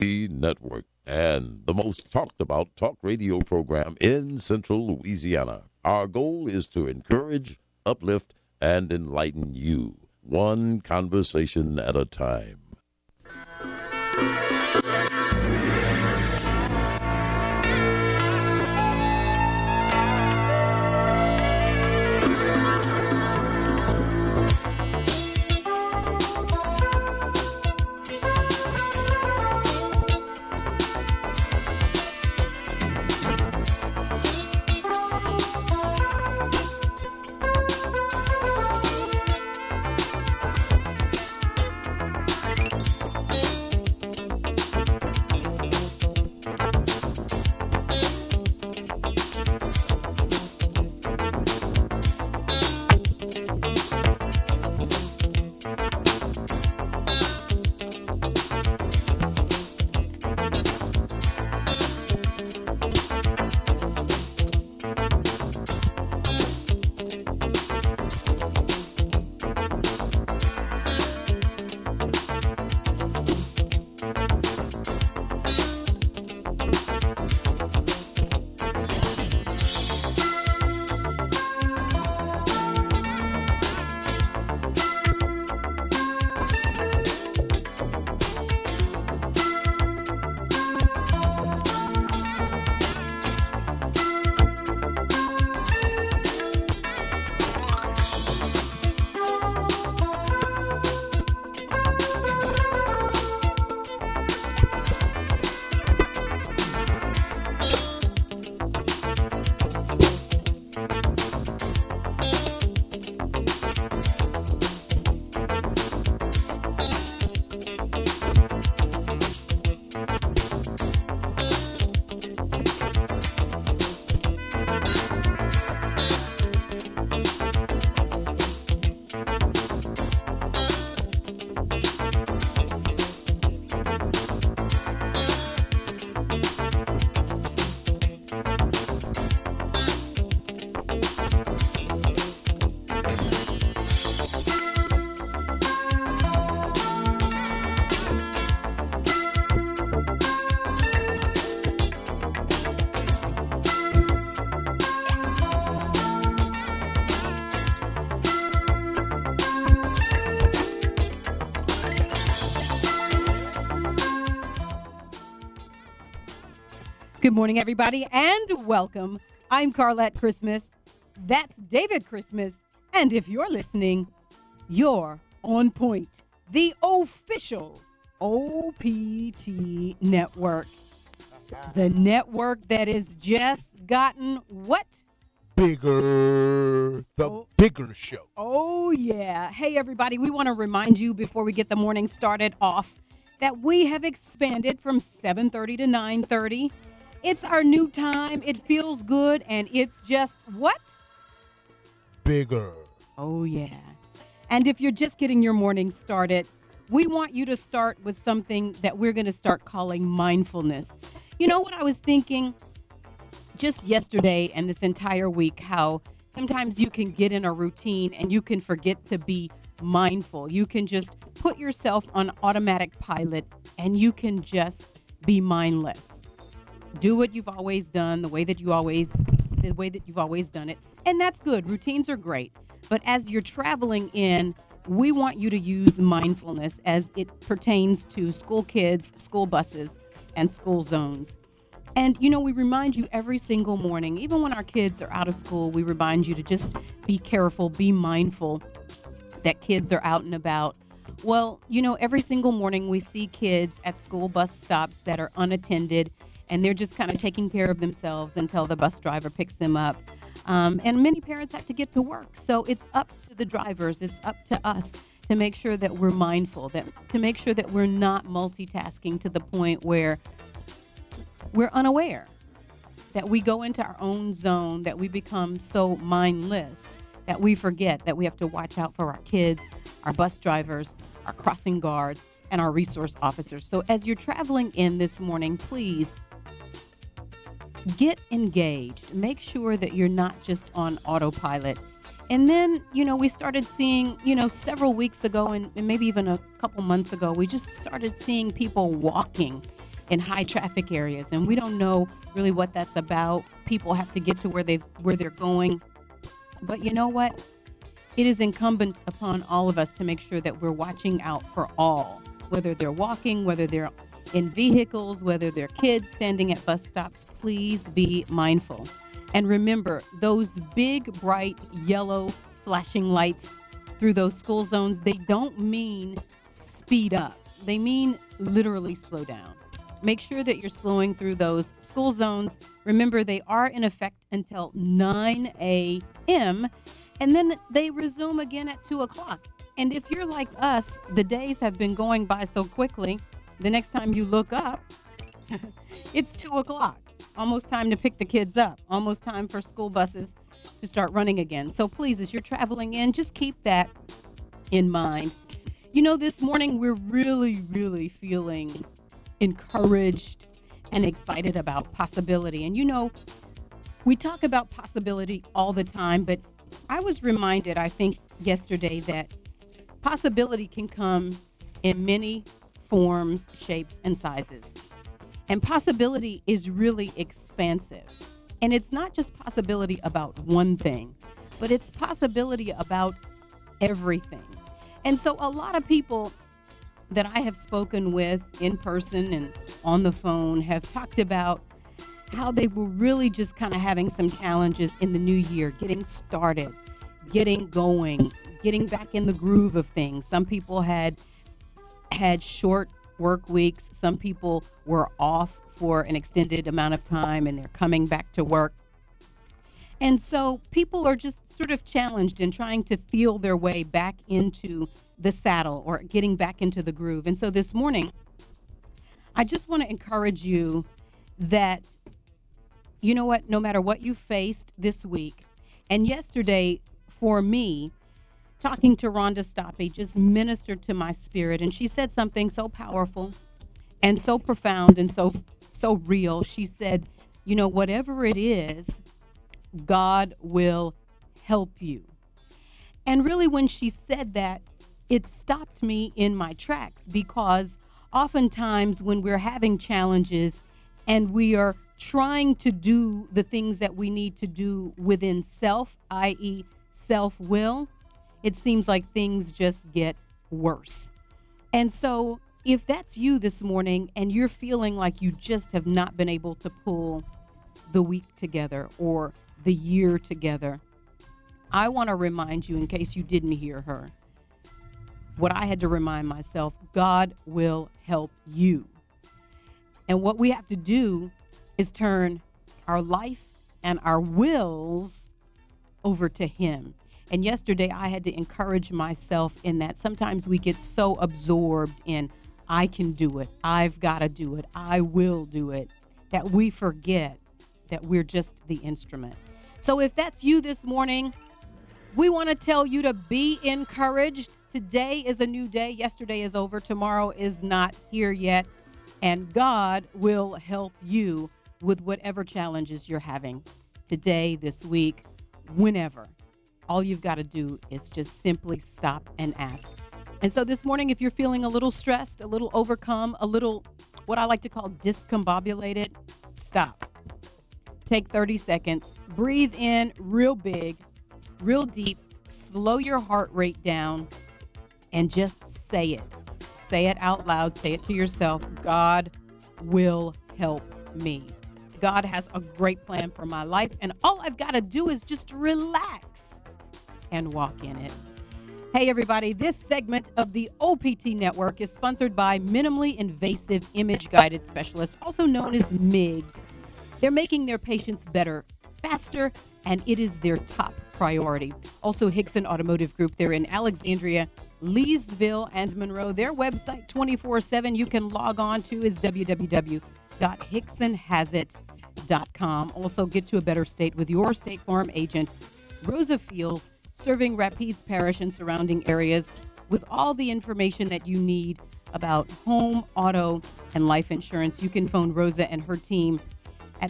Network and the most talked about talk radio program in Central Louisiana. Our goal is to encourage, uplift, and enlighten you, one conversation at a time. Good morning, everybody, and welcome. I'm Carlette Christmas. That's David Christmas. And if you're listening, you're on point. The official OPT network. The network that has just gotten what? Bigger. The bigger show. Oh, yeah. Hey, everybody, we want to remind you before we get the morning started off that we have expanded from 7:30 to 9:30. It's our new time. It feels good, and it's just what? Bigger. Oh, yeah. And if you're just getting your morning started, we want you to start with something that we're going to start calling mindfulness. You know what I was thinking just yesterday and this entire week, how sometimes you can get in a routine and you can forget to be mindful. You can just put yourself on automatic pilot and you can just be mindless. Do what you've always done, the way that you've always done it. And that's good. Routines are great. But as you're traveling in, we want you to use mindfulness as it pertains to school kids, school buses, and school zones. And, you know, we remind you every single morning, even when our kids are out of school, we remind you to just be careful, be mindful that kids are out and about. Well, you know, every single morning we see kids at school bus stops that are unattended, and they're just kind of taking care of themselves until the bus driver picks them up. And many parents have to get to work. So it's up to the drivers. It's up to us to make sure that we're mindful, to make sure that we're not multitasking to the point where we're unaware, that we go into our own zone, that we become so mindless that we forget that we have to watch out for our kids, our bus drivers, our crossing guards, and our resource officers. So as you're traveling in this morning, please get engaged. Make sure that you're not just on autopilot. And then, you know, we started seeing, you know, several weeks ago and maybe even a couple months ago, we just started seeing people walking in high traffic areas, and we don't know really what that's about. People have to get to where they're going. But you know what? It is incumbent upon all of us to make sure that we're watching out for all, whether they're walking, whether they're in vehicles, whether they're kids standing at bus stops. Please be mindful. And remember, those big, bright, yellow flashing lights through those school zones, they don't mean speed up. They mean literally slow down. Make sure that you're slowing through those school zones. Remember, they are in effect until 9 a.m., and then they resume again at 2 o'clock. And if you're like us, the days have been going by so quickly, the next time you look up, it's 2 o'clock. Almost time to pick the kids up. Almost time for school buses to start running again. So please, as you're traveling in, just keep that in mind. You know, this morning we're really, really feeling encouraged and excited about possibility. And you know, we talk about possibility all the time, but I was reminded, I think, yesterday that possibility can come in many forms, shapes, and sizes. And possibility is really expansive. And it's not just possibility about one thing, but it's possibility about everything. And so a lot of people that I have spoken with in person and on the phone have talked about how they were really just kind of having some challenges in the new year, getting started, getting going, getting back in the groove of things. Some people had short work weeks. Some people were off for an extended amount of time and they're coming back to work. And so people are just sort of challenged in trying to feel their way back into the saddle or getting back into the groove. And so this morning, I just want to encourage you that, you know what, no matter what you faced this week, and yesterday for me, talking to Rhonda Stoppe just ministered to my spirit. And she said something so powerful and so profound and so real. She said, you know, whatever it is, God will help you. And really, when she said that, it stopped me in my tracks, because oftentimes when we're having challenges and we are trying to do the things that we need to do within self, i.e., self-will, it seems like things just get worse. And so if that's you this morning and you're feeling like you just have not been able to pull the week together or the year together, I want to remind you, in case you didn't hear her, what I had to remind myself: God will help you. And what we have to do is turn our life and our wills over to Him. And yesterday I had to encourage myself in that sometimes we get so absorbed in, I can do it, I've got to do it, I will do it, that we forget that we're just the instrument. So if that's you this morning, we want to tell you to be encouraged. Today is a new day. Yesterday is over. Tomorrow is not here yet. And God will help you with whatever challenges you're having today, this week, whenever. All you've got to do is just simply stop and ask. And so this morning, if you're feeling a little stressed, a little overcome, a little, what I like to call discombobulated, stop. Take 30 seconds. Breathe in real big, real deep. Slow your heart rate down and just say it. Say it out loud. Say it to yourself. God will help me. God has a great plan for my life, and all I've got to do is just relax and walk in it. Hey, everybody, this segment of the OPT Network is sponsored by Minimally Invasive Image Guided Specialists, also known as MIGS. They're making their patients better, faster, and it is their top priority. Also, Hickson Automotive Group, they're in Alexandria, Leesville, and Monroe. Their website 24/7 you can log on to is www.hicksonhasit.com. Also, get to a better state with your State Farm agent, Rosa Fields, serving Rapides Parish and surrounding areas with all the information that you need about home, auto, and life insurance. You can phone Rosa and her team at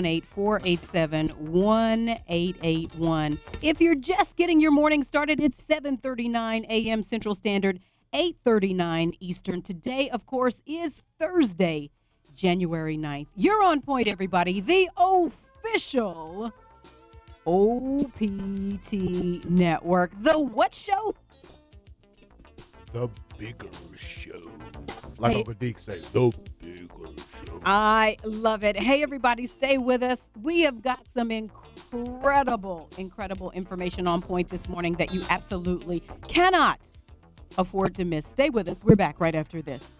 318-487-1881. If you're just getting your morning started, it's 7:39 a.m. Central Standard, 8:39 Eastern. Today, of course, is Thursday, January 9th. You're on point, everybody. The official OPT Network. The what show? The bigger show. Like Uncle Deke says, the bigger show. I love it. Hey, everybody, stay with us. We have got some incredible information on point this morning that you absolutely cannot afford to miss. Stay with us. We're back right after this.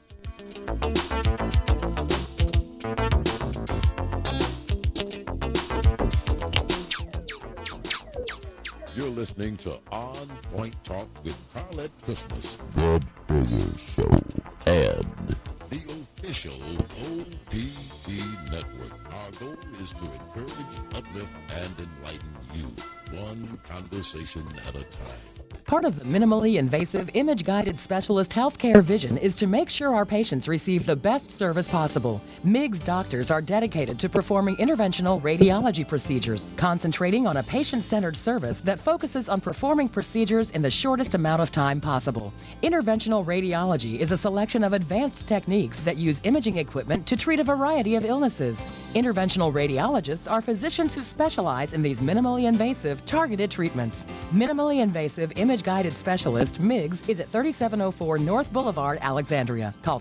You're listening to On Point Talk with Carlette Christmas, the bigger show, and the official OPT Network. Our goal is to encourage, uplift, and enlighten you, one conversation at a time. Part of the minimally invasive image-guided specialist healthcare vision is to make sure our patients receive the best service possible. MIGS doctors are dedicated to performing interventional radiology procedures, concentrating on a patient-centered service that focuses on performing procedures in the shortest amount of time possible. Interventional radiology is a selection of advanced techniques that use imaging equipment to treat a variety of illnesses. Interventional radiologists are physicians who specialize in these minimally invasive, targeted treatments. Minimally invasive image-guided specialist, MIGS, is at 3704 North Boulevard, Alexandria. Call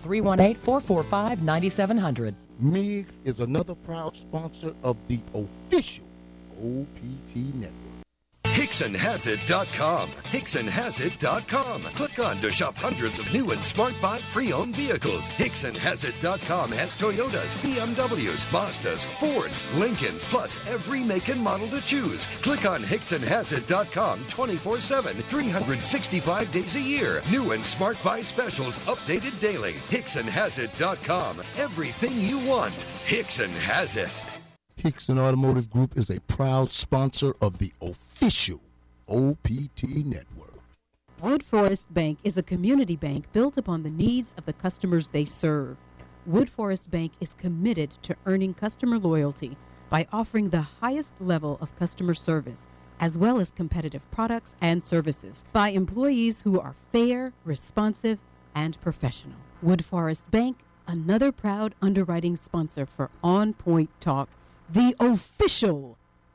318-445-9700. Meigs is another proud sponsor of the official OPT Network. HicksonHasIt.com. HicksonHasIt.com. Click on to shop hundreds of new and smart buy pre-owned vehicles. HicksonHasIt.com has Toyotas, BMWs, Mazdas, Fords, Lincolns, plus every make and model to choose. Click on HicksonHasIt.com 24/7, 365 days a year. New and smart buy specials updated daily. HicksonHasIt.com. Everything you want. Hickson has it. Hickson Automotive Group is a proud sponsor of the official OPT Network. Wood Forest Bank is a community bank built upon the needs of the customers they serve. Wood Forest Bank is committed to earning customer loyalty by offering the highest level of customer service, as well as competitive products and services, by employees who are fair, responsive, and professional. Wood Forest Bank, another proud underwriting sponsor for On Point Talk, the official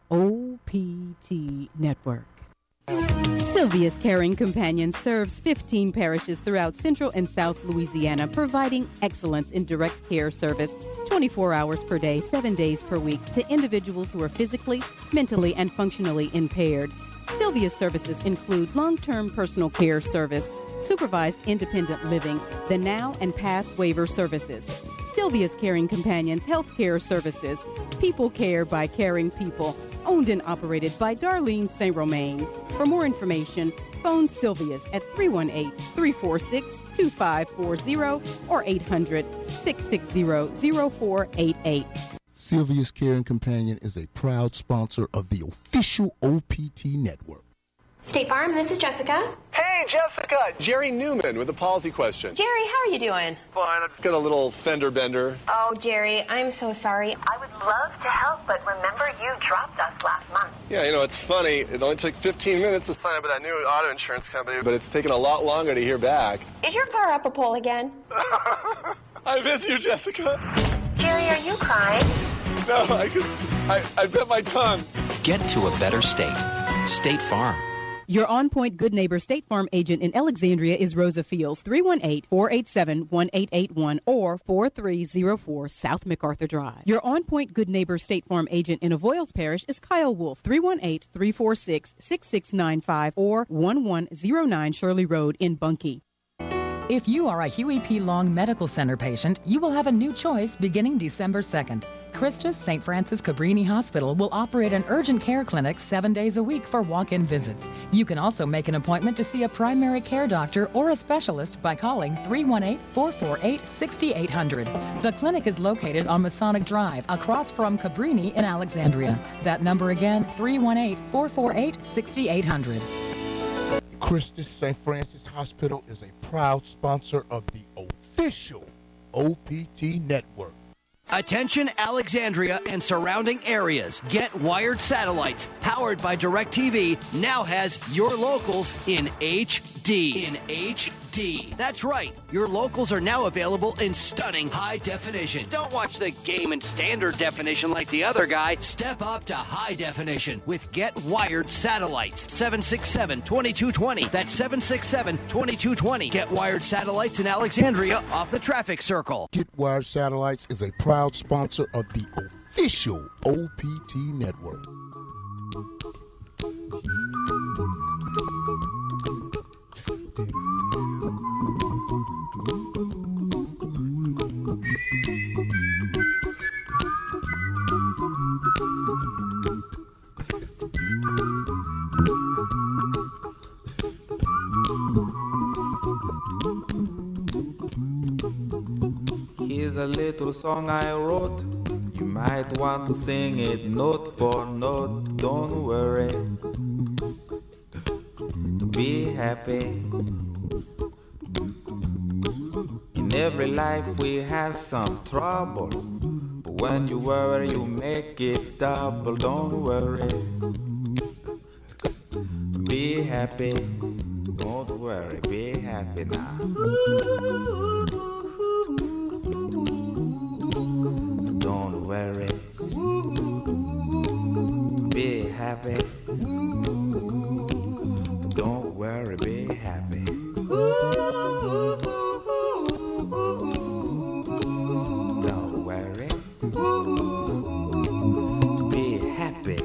OPT Network. Sylvia's Caring Companion serves 15 parishes throughout Central and South Louisiana, providing excellence in direct care service 24 hours per day, 7 days per week to individuals who are physically, mentally, and functionally impaired. Sylvia's services include long-term personal care service, supervised independent living, the now and past waiver services. Sylvia's Caring Companions Healthcare Services, people care by caring people, owned and operated by Darlene St. Romain. For more information, phone Sylvia's at 318-346-2540 or 800-660-0488. Sylvia's Caring Companion is a proud sponsor of the official OPT Network. State Farm, this is Jessica. Hey, Jessica! Jerry Newman with a policy question. Jerry, how are you doing? Fine, I just got a little fender bender. Oh, Jerry, I'm so sorry. I would love to help, but remember you dropped us last month. Yeah, you know, it's funny. It only took 15 minutes to sign up with that new auto insurance company, but it's taken a lot longer to hear back. Is your car up a pole again? I miss you, Jessica. Jerry, are you crying? No, I bit my tongue. Get to a better state. State Farm. Your On Point Good Neighbor State Farm agent in Alexandria is Rosa Fields, 318-487-1881 or 4304 South MacArthur Drive. Your On Point Good Neighbor State Farm agent in Avoyles Parish is Kyle Wolf, 318-346-6695 or 1109 Shirley Road in Bunkie. If you are a Huey P. Long Medical Center patient, you will have a new choice beginning December 2nd. Christus St. Francis Cabrini Hospital will operate an urgent care clinic 7 days a week for walk-in visits. You can also make an appointment to see a primary care doctor or a specialist by calling 318-448-6800. The clinic is located on Masonic Drive, across from Cabrini in Alexandria. That number again, 318-448-6800. Christus St. Francis Hospital is a proud sponsor of the official OPT Network. Attention Alexandria and surrounding areas. Get Wired Satellites, powered by DirecTV, now has your locals in HD. HD. That's right. Your locals are now available in stunning high definition. Don't watch the game in standard definition like the other guy. Step up to high definition with Get Wired Satellites. 767-2220. That's 767-2220. Get Wired Satellites in Alexandria off the traffic circle. Get Wired Satellites is a proud sponsor of the official OPT network. Here's a little song I wrote. You might want to sing it note for note. Don't worry. Be happy. In every life we have some trouble. But when you worry, you make it double. Don't worry. Be happy. Don't worry. Be happy now. Don't worry. Be happy. Don't worry, be happy. Don't worry. Be happy.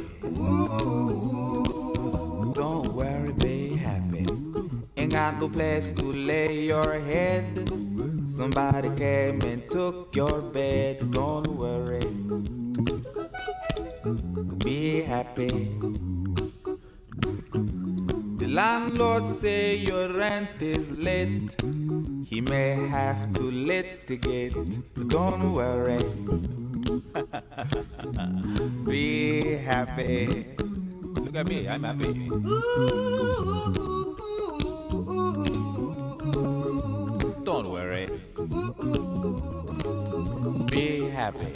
Don't worry, be happy. Ain't got no place to lay your head. Somebody came and took your bed. Don't worry. Be happy. The landlord say your rent is late. He may have to litigate. Don't worry. Be happy. Look at me, I'm happy. Don't worry. Be happy.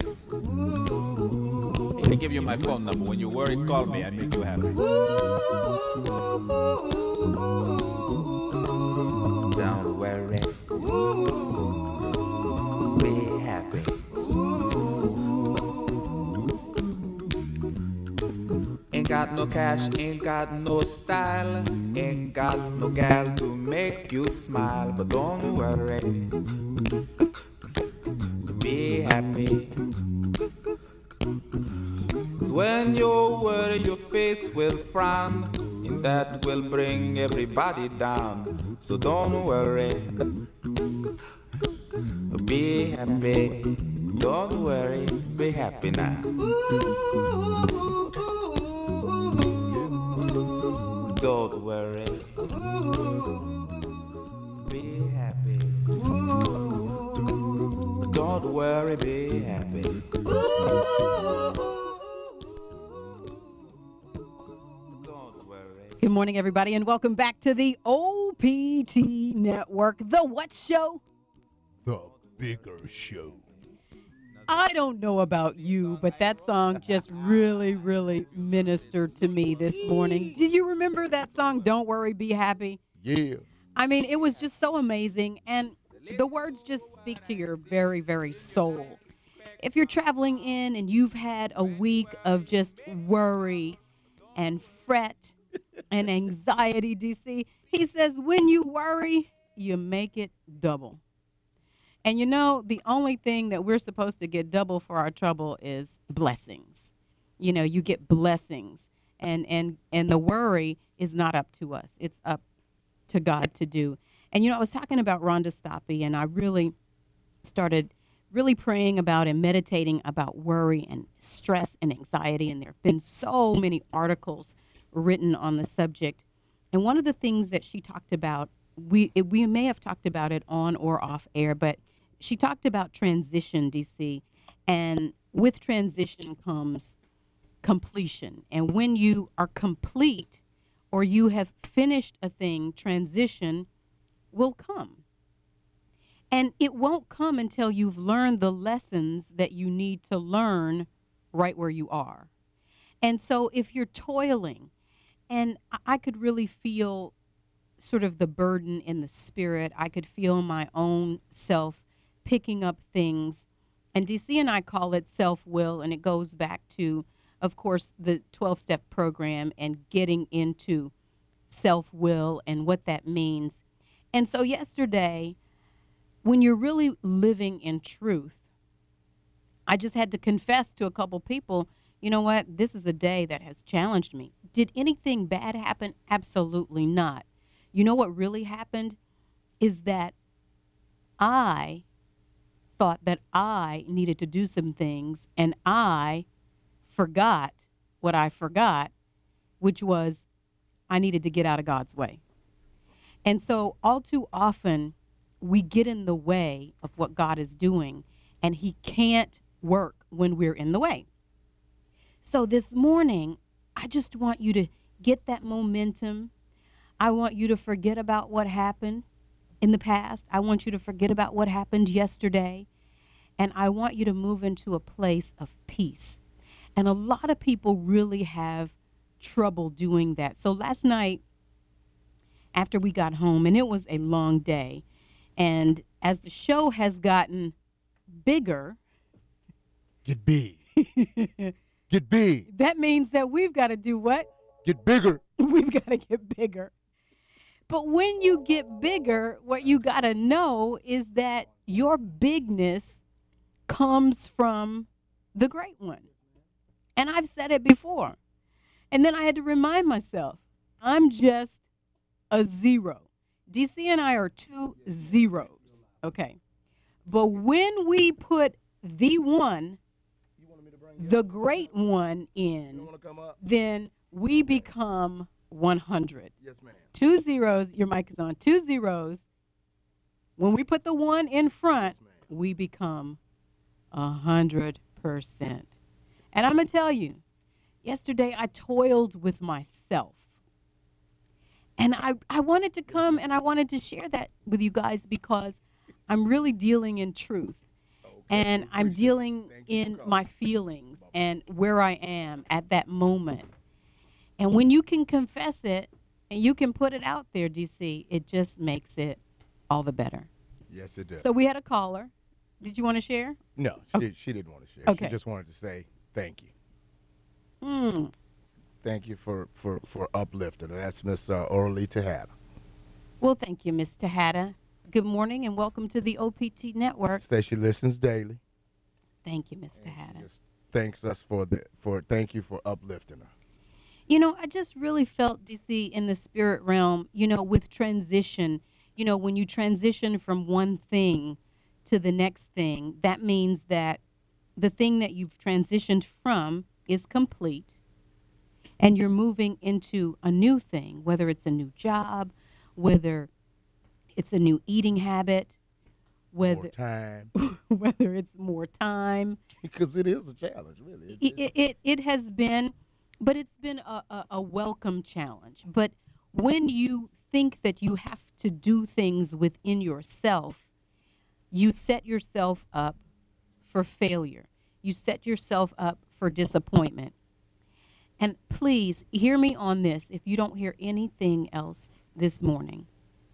I give you my phone number. When you worry, call me. I make you happy. Don't worry. Be happy. Ain't got no cash, ain't got no style, ain't got no gal to make you smile, but don't worry. Be happy. 'Cause when you worry, your face will frown, and that will bring everybody down. So don't worry. Be happy. Don't worry. Be happy now. Don't worry. Be happy. Don't worry, be happy. Good morning, everybody, and welcome back to the OPT Network. The what show? The bigger show. I don't know about you, but that song just really, really ministered to me this morning. Do you remember that song, Don't Worry, Be Happy? Yeah. I mean, it was just so amazing, and the words just speak to your very, very soul. If you're traveling in and you've had a week of just worry and fret and anxiety, DC, he says, when you worry, you make it double. And you know, the only thing that we're supposed to get double for our trouble is blessings. You know, you get blessings, and the worry is not up to us. It's up to God to do. And, you know, I was talking about Rhonda Stoppe, and I really started really praying about and meditating about worry and stress and anxiety. And there have been so many articles written on the subject. And one of the things that she talked about, we may have talked about it on or off air, but she talked about transition, DC. And with transition comes completion. And when you are complete or you have finished a thing, transition will come. And it won't come until you've learned the lessons that you need to learn right where you are. And so if you're toiling, and I could really feel sort of the burden in the spirit. I could feel my own self picking up things. And DC and I call it self-will, and it goes back to, of course, the 12-step program and getting into self-will and what that means. And so yesterday, when you're really living in truth, I just had to confess to a couple people, you know what, this is a day that has challenged me. Did anything bad happen? Absolutely not. You know what really happened is that I thought that I needed to do some things, and I forgot what I forgot, which was I needed to get out of God's way. And so all too often, we get in the way of what God is doing, and he can't work when we're in the way. So this morning, I just want you to get that momentum. I want you to forget about what happened in the past. I want you to forget about what happened yesterday. And I want you to move into a place of peace. And a lot of people really have trouble doing that. So last night, after we got home, and it was a long day, and as the show has gotten bigger. Get big. Get big. That means that we've got to do what? Get bigger. We've got to get bigger. But when you get bigger, what you got to know is that your bigness comes from the great one. And I've said it before. And then I had to remind myself, I'm just a zero. DC and I are 2 zeros. Okay. But when we put the one, the great one in, then we become 100. Yes, ma'am. 2 zeros, your mic is on, 2 zeros. When we put the one in front, we become 100%. And I'm going to tell you, yesterday I toiled with myself. And I wanted to come and I wanted to share that with you guys because I'm really dealing in truth. And I'm dealing in my feelings and where I am at that moment. And when you can confess it and you can put it out there, DC, it just makes it all the better. Yes, it does. So we had a caller. Did you want to share? No, she didn't want to share. Okay. She just wanted to say thank you. Mm. Thank you for uplifting. That's Miss Orly Tejada. Well, thank you, Miss Tejada. Good morning and welcome to the OPT Network. Say she listens daily. Thank you, Miss Tejada. Thanks us thank you for uplifting her. You know, I just really felt, DC, in the spirit realm, you know, with transition, you know, when you transition from one thing to the next thing, that means that the thing that you've transitioned from is complete and you're moving into a new thing, whether it's a new job, whether it's a new eating habit, whether more time. whether it's more time. Because it is a challenge, really. It has been, but it's been a welcome challenge. But when you think that you have to do things within yourself, you set yourself up for failure. You set yourself up for disappointment. And please hear me on this if you don't hear anything else this morning.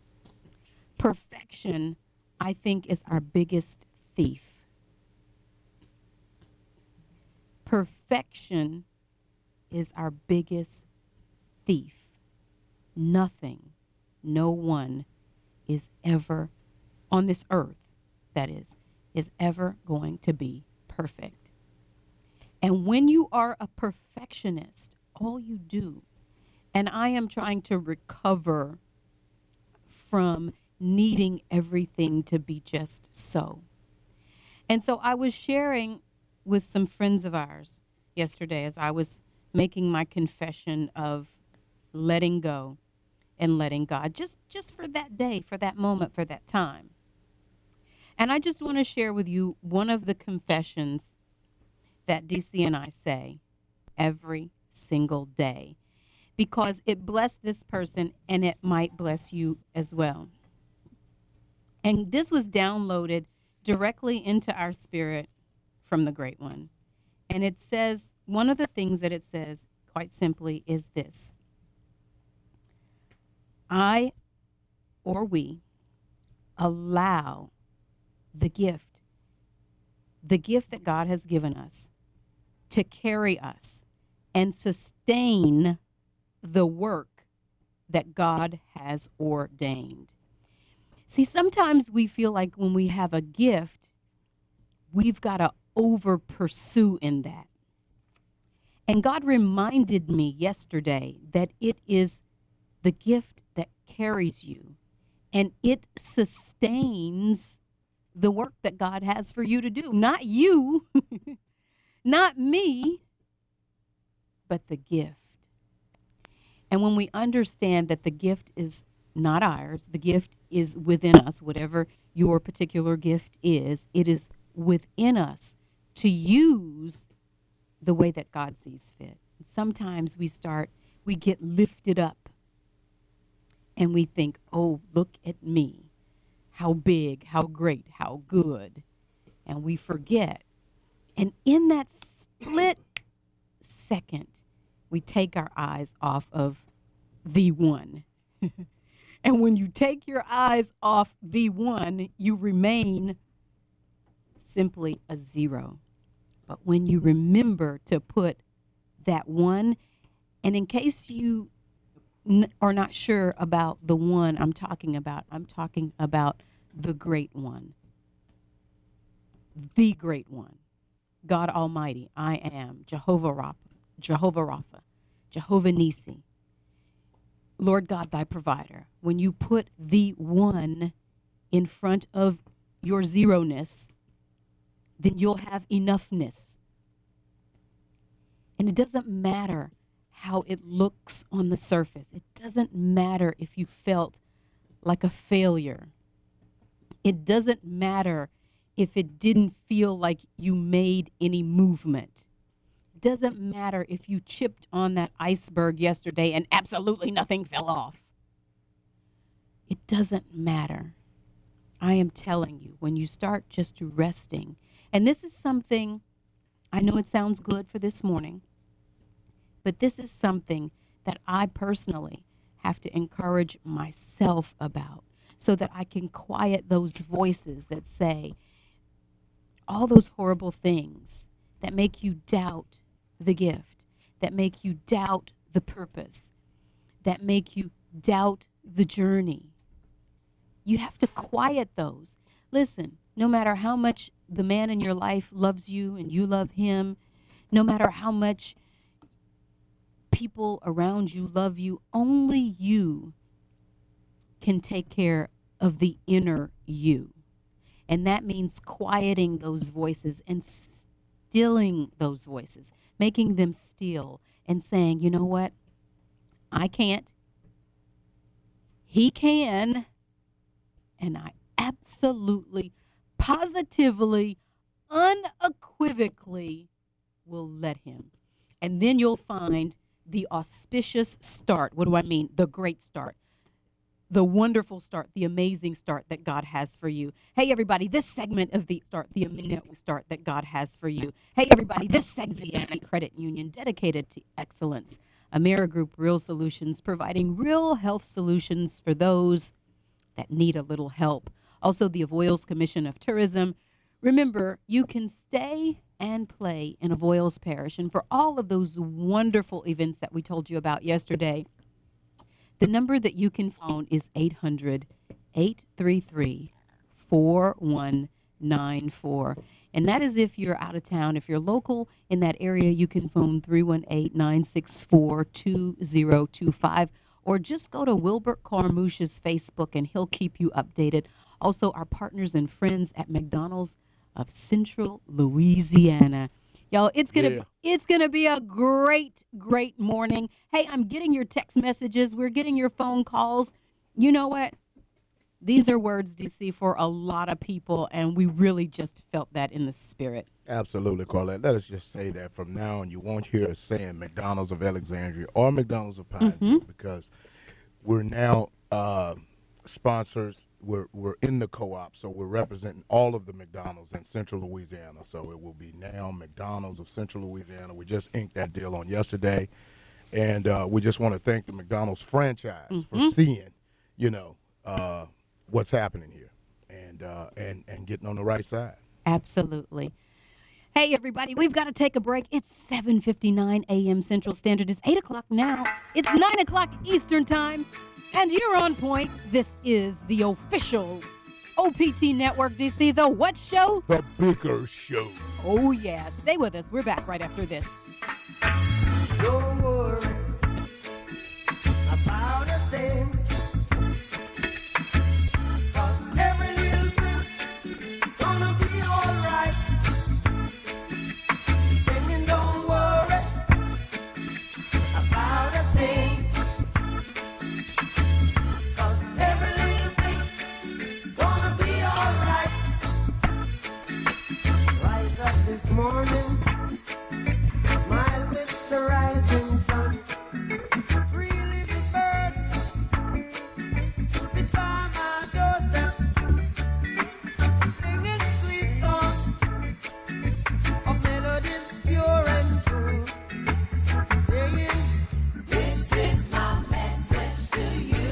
Perfection, I think, is our biggest thief. Perfection is our biggest thief. Nothing, no one is ever on this earth, that is ever going to be perfect. And when you are a perfectionist, all you do, and I am trying to recover from needing everything to be just so. And so I was sharing with some friends of ours yesterday as I was making my confession of letting go and letting God, just for that day, for that moment, for that time. And I just want to share with you one of the confessions that DC and I say every single day because it blessed this person and it might bless you as well. And this was downloaded directly into our spirit from the Great One. And it says, one of the things that it says, quite simply, is this. I or we allow the gift that God has given us to carry us and sustain the work that God has ordained. See, sometimes we feel like when we have a gift, we've got to over pursue in that. And God reminded me yesterday that it is the gift that carries you and it sustains the work that God has for you to do. Not you, not me, but the gift. And when we understand that the gift is not ours, the gift is within us, whatever your particular gift is, it is within us to use the way that God sees fit. Sometimes we get lifted up and we think, oh, look at me. How big, how great, how good. And we forget. And in that split second, we take our eyes off of the one. And when you take your eyes off the one, you remain simply a zero. But when you remember to put that one, and in case you are not sure about the one I'm talking about the great one. The great one. God Almighty, I am, Jehovah Rapha, Jehovah Nisi, Lord God, thy provider. When you put the one in front of your zero-ness, then you'll have enoughness. And it doesn't matter how it looks on the surface. It doesn't matter if you felt like a failure. It doesn't matter if it didn't feel like you made any movement. It doesn't matter if you chipped on that iceberg yesterday and absolutely nothing fell off. It doesn't matter. I am telling you, when you start just resting, and this is something, I know it sounds good for this morning, but this is something that I personally have to encourage myself about so that I can quiet those voices that say all those horrible things that make you doubt the gift, that make you doubt the purpose, that make you doubt the journey. You have to quiet those. Listen, no matter how much the man in your life loves you and you love him, no matter how much people around you love you, only you can take care of the inner you. And that means quieting those voices and stilling those voices, making them still and saying, you know what? I can't. He can. And I absolutely, positively, unequivocally will let him. And then you'll find the auspicious start. What do I mean? The great start. The wonderful start, the amazing start that God has for you. Hey, everybody, this segment of the amazing start that God has for you. Hey, everybody, this segment Credit Union dedicated to excellence. Amerigroup Real Solutions, providing real health solutions for those that need a little help. Also, the Avoyelles Commission of Tourism. Remember, you can stay and play in Avoyelles Parish. And for all of those wonderful events that we told you about yesterday, the number that you can phone is 800-833-4194. And that is if you're out of town. If you're local in that area, you can phone 318-964-2025. Or just go to Wilbert Carmouche's Facebook and he'll keep you updated. Also, our partners and friends at McDonald's of Central Louisiana. Y'all, it's gonna be a great morning. Hey, I'm getting your text messages. We're getting your phone calls. You know what? These are words, DC, for a lot of people, and we really just felt that in the spirit. Absolutely, Carlette. Let us just say that from now on, you won't hear us saying McDonald's of Alexandria or McDonald's of Pineview because we're now sponsors. We're in the co-op, so we're representing all of the McDonald's in Central Louisiana. So it will be now McDonald's of Central Louisiana. We just inked that deal on yesterday, and we just want to thank the McDonald's franchise for seeing, what's happening here and getting on the right side. Absolutely. Hey, everybody, we've got to take a break. It's 7:59 a.m. Central Standard. It's 8 o'clock now. It's 9 o'clock Eastern Time, and you're on point. This is the official OPT Network, DC, the what show? The Bigger Show. Oh, yeah. Stay with us. We're back right after this. Don't worry about a thing. This morning, smile with the rising sun. Three little birds, it's by my doorstep, singing sweet songs of melodies pure and true, saying, this is my message to you.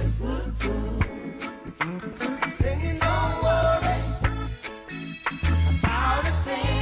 Singing, don't worry about a thing.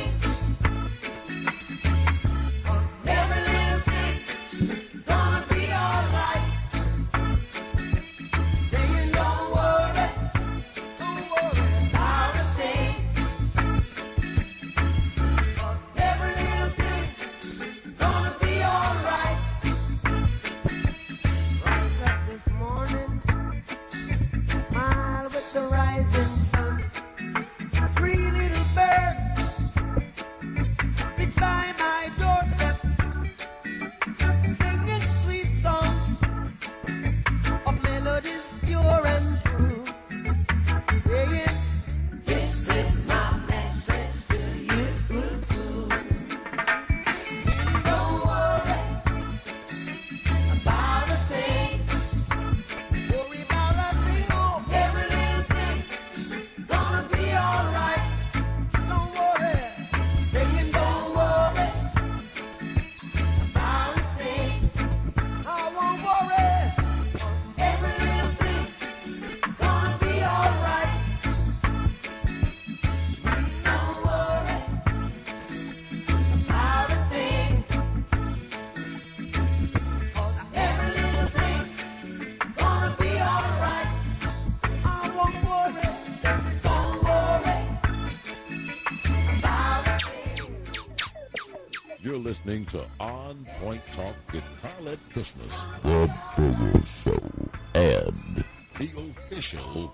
You're listening to On Point Talk with Carlette Christmas, The Bigger Show, and the official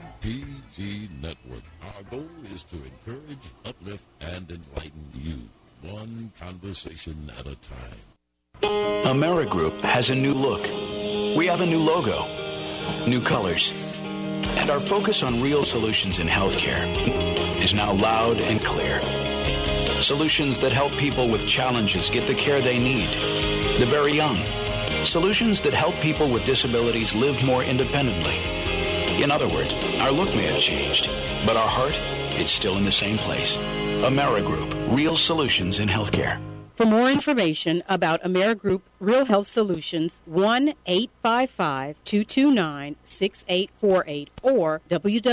OPT Network. Our goal is to encourage, uplift, and enlighten you, one conversation at a time. AmeriGroup has a new look. We have a new logo, new colors, and our focus on real solutions in healthcare is now loud and clear. Solutions that help people with challenges get the care they need. The very young. Solutions that help people with disabilities live more independently. In other words, our look may have changed, but our heart is still in the same place. AmeriGroup, real solutions in healthcare. For more information about AmeriGroup Real Health Solutions, 1-855-229-6848 or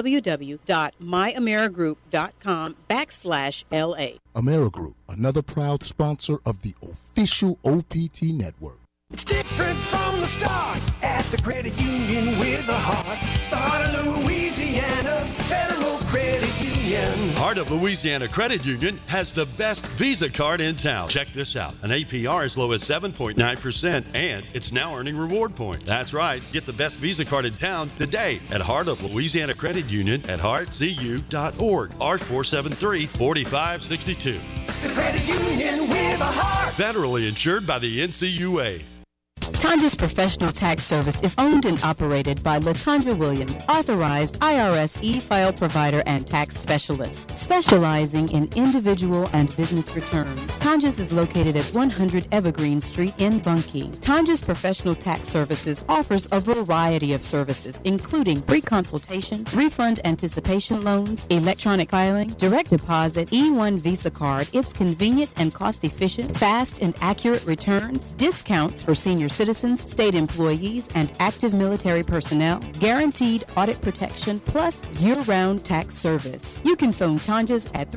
www.myamerigroup.com/LA. AmeriGroup, another proud sponsor of the official OPT Network. It's different from the start at the credit union with a heart. The heart of Louisiana Federal Credit Union. Heart of Louisiana Credit Union has the best Visa card in town. Check this out. An APR as low as 7.9%, and it's now earning reward points. That's right. Get the best Visa card in town today at Heart of Louisiana Credit Union at heartcu.org. R473-4562. The credit union with a heart. Federally insured by the NCUA. Tanja's Professional Tax Service is owned and operated by LaTanja Williams, authorized IRS e-file provider and tax specialist, specializing in individual and business returns. Tanja's is located at 100 Evergreen Street in Bunkie. Tanja's Professional Tax Services offers a variety of services, including free consultation, refund anticipation loans, electronic filing, direct deposit, E1 Visa card. It's convenient and cost-efficient, fast and accurate returns, discounts for senior citizens, citizens, state employees, and active military personnel, guaranteed audit protection, plus year-round tax service. You can phone Tonjas at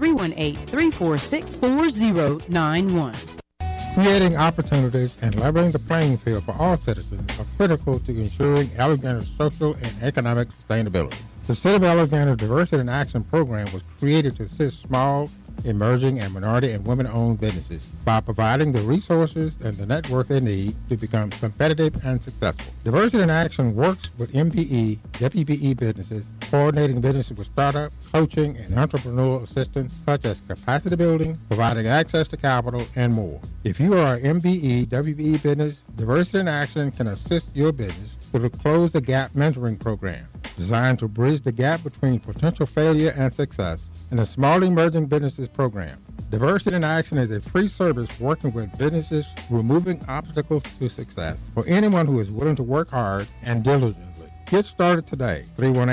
318-346-4091. Creating opportunities and leveling the playing field for all citizens are critical to ensuring Alexander's social and economic sustainability. The City of Alexander Diversity in Action program was created to assist small, emerging, and minority and women-owned businesses by providing the resources and the network they need to become competitive and successful. Diversity in Action works with MPE, WPE businesses, coordinating businesses with startup, coaching, and entrepreneurial assistance such as capacity building, providing access to capital, and more. If you are an MPE, WPE business, Diversity in Action can assist your business through the Close the Gap mentoring program, designed to bridge the gap between potential failure and success, and the Small Emerging Businesses Program. Diversity in Action is a free service working with businesses removing obstacles to success for anyone who is willing to work hard and diligently. Get started today.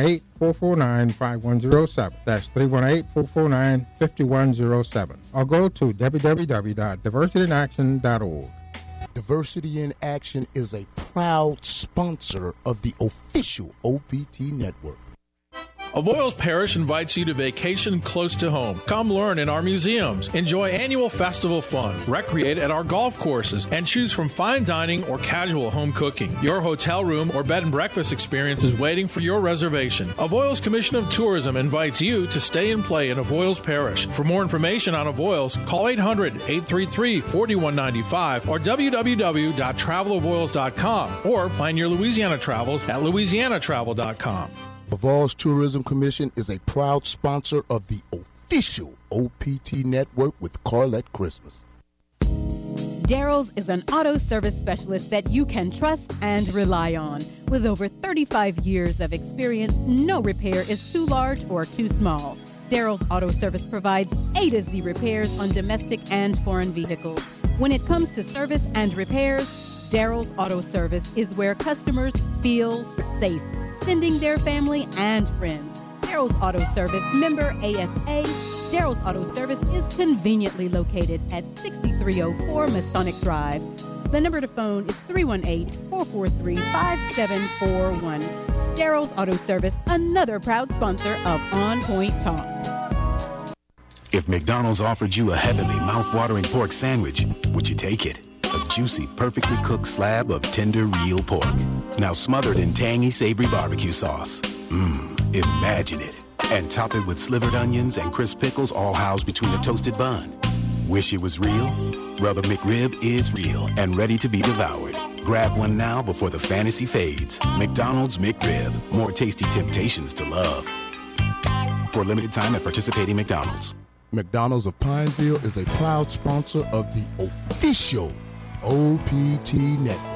318-449-5107. That's 318-449-5107. Or go to www.diversityinaction.org. Diversity in Action is a proud sponsor of the official OPT network. Avoyelles Parish invites you to vacation close to home. Come learn in our museums, enjoy annual festival fun, recreate at our golf courses, and choose from fine dining or casual home cooking. Your hotel room or bed and breakfast experience is waiting for your reservation. Avoyelles Commission of Tourism invites you to stay and play in Avoyelles Parish. For more information on Avoyelles, call 800-833-4195 or www.travelavoyelles.com or plan your Louisiana travels at louisianatravel.com. Avoyelles Tourism Commission is a proud sponsor of the official OPT network with Carlette Christmas. Daryl's is an auto service specialist that you can trust and rely on. With over 35 years of experience, no repair is too large or too small. Daryl's Auto Service provides A to Z repairs on domestic and foreign vehicles. When it comes to service and repairs, Daryl's Auto Service is where customers feel safe, sending their family and friends. Daryl's Auto Service, member ASA. Daryl's Auto Service is conveniently located at 6304 Masonic Drive. The number to phone is 318-443-5741. Daryl's Auto Service, another proud sponsor of On Point Talk. If McDonald's offered you a heavenly, mouth-watering pork sandwich, would you take it? A juicy, perfectly cooked slab of tender, real pork. Now smothered in tangy, savory barbecue sauce. Imagine it. And top it with slivered onions and crisp pickles all housed between a toasted bun. Wish it was real? Well, the McRib is real and ready to be devoured. Grab one now before the fantasy fades. McDonald's McRib. More tasty temptations to love. For a limited time at participating McDonald's. McDonald's of Pineville is a proud sponsor of the official OPT network.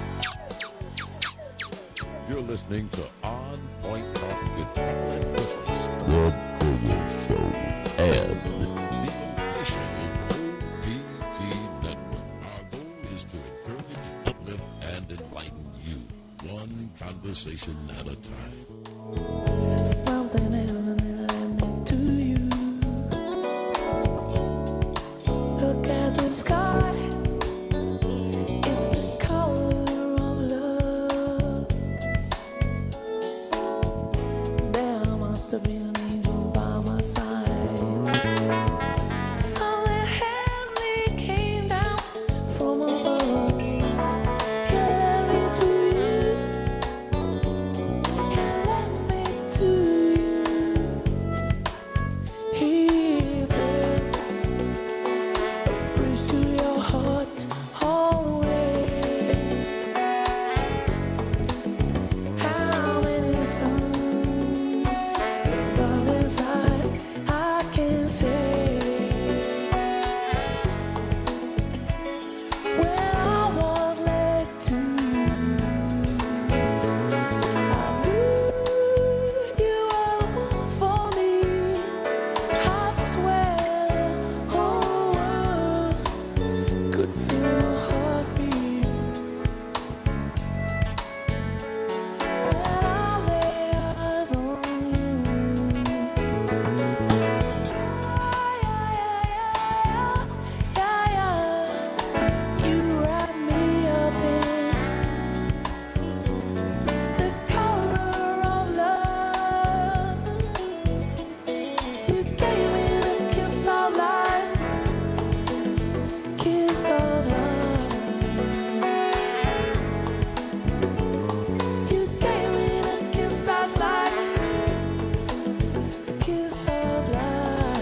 You're listening to On Point Talk with Carlette Christmas, the Burwell Show, and the official OPT network. Our goal is to encourage, uplift, and enlighten you, one conversation at a time. Something happened to you. Look at the sky. Must have been an angel by my side. Something heavenly came down from above. He led me to you. He led me to you. He built a bridge to your kiss of love. You gave me the kiss that's like a kiss of love.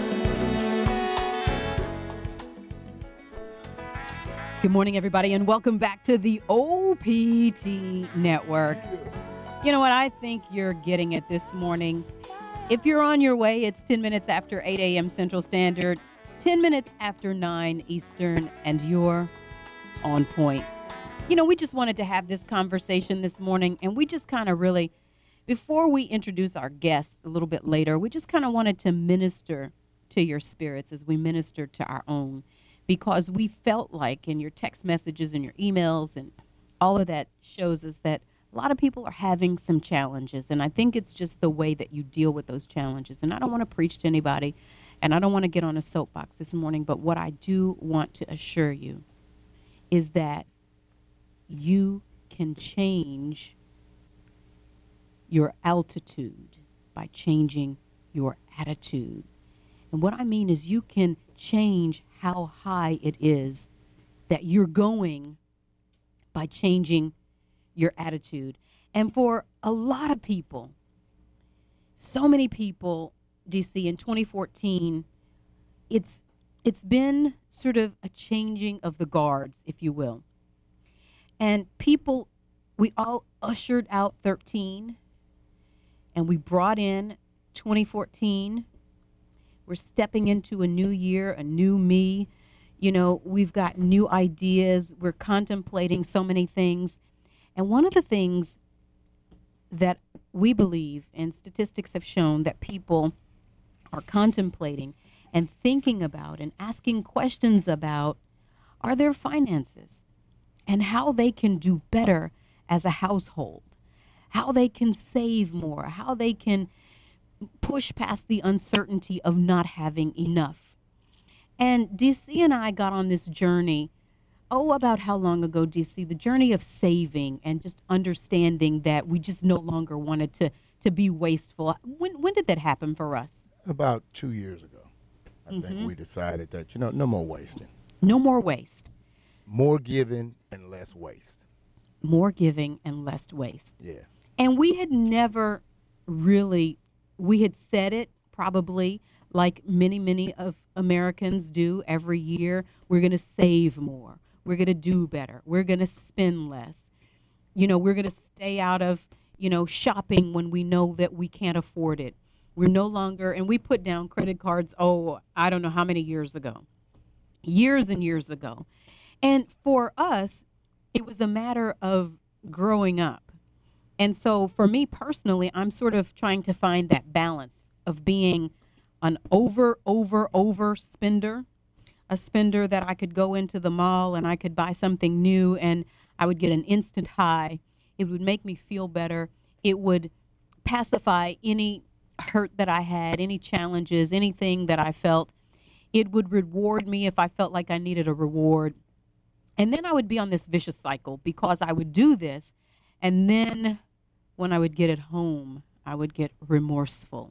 Good morning, everybody, and welcome back to the OPT Network. You know what? I think you're getting it this morning. If you're on your way, it's 10 minutes after 8 a.m. Central Standard, 10 minutes after 9 Eastern, and you're on point. You know, we just wanted to have this conversation this morning, and we just kind of really, before we introduce our guests a little bit later, we just kind of wanted to minister to your spirits as we minister to our own, because we felt like in your text messages and your emails and all of that shows us that a lot of people are having some challenges, and I think it's just the way that you deal with those challenges. And I don't want to preach to anybody, and I don't want to get on a soapbox this morning, but what I do want to assure you is that you can change your altitude by changing your attitude. And what I mean is you can change how high it is that you're going by changing your attitude. And for a lot of people, so many people, DC, in 2014, it's been sort of a changing of the guards, if you will. And people, we all ushered out 13, and we brought in 2014. We're stepping into a new year, a new me. You know, we've got new ideas. We're contemplating so many things. And one of the things that we believe, and statistics have shown, that people are contemplating and thinking about and asking questions about are their finances and how they can do better as a household, how they can save more, how they can push past the uncertainty of not having enough. And DC and I got on this journey, about how long ago, DC? The journey of saving and just understanding that we just no longer wanted to be wasteful. When did that happen for us? About 2 years ago, I think we decided that, no more wasting. No more waste. More giving and less waste. More giving and less waste. Yeah. And we had never really, we had said it probably like many of Americans do every year. We're going to save more. We're going to do better. We're going to spend less. We're going to stay out of, shopping when we know that we can't afford it. We're no longer, and we put down credit cards, I don't know how many years ago. Years and years ago. And for us, it was a matter of growing up. And so for me personally, I'm sort of trying to find that balance of being an over spender, a spender that I could go into the mall and I could buy something new and I would get an instant high. It would make me feel better. It would pacify any hurt that I had, any challenges, anything that I felt. It would reward me if I felt like I needed a reward. And then I would be on this vicious cycle because I would do this. And then when I would get it home, I would get remorseful.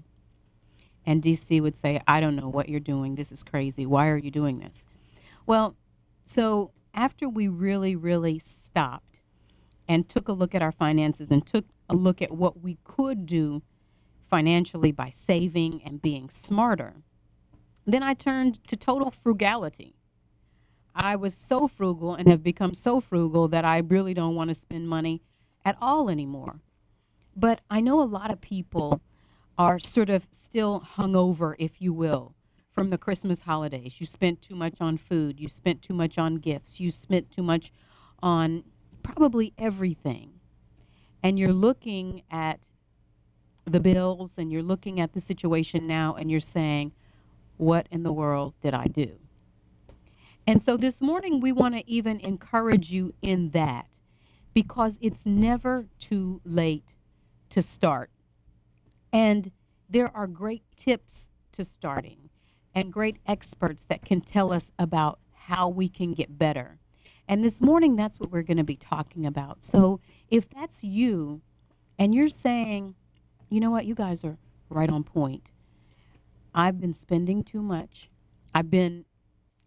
And DC would say, I don't know what you're doing. This is crazy. Why are you doing this? Well, so after we really, really stopped and took a look at our finances and took a look at what we could do financially by saving and being smarter, then I turned to total frugality. I was so frugal and have become so frugal that I really don't want to spend money at all anymore. But I know a lot of people are sort of still hungover, if you will, from the Christmas holidays. You spent too much on food. You spent too much on gifts. You spent too much on probably everything. And you're looking at the bills and you're looking at the situation now and you're saying, what in the world did I do? And so this morning we want to even encourage you in that, because it's never too late to start. And there are great tips to starting and great experts that can tell us about how we can get better. And this morning, that's what we're going to be talking about. So if that's you and you're saying, you know what, you guys are right on point. I've been spending too much. I've been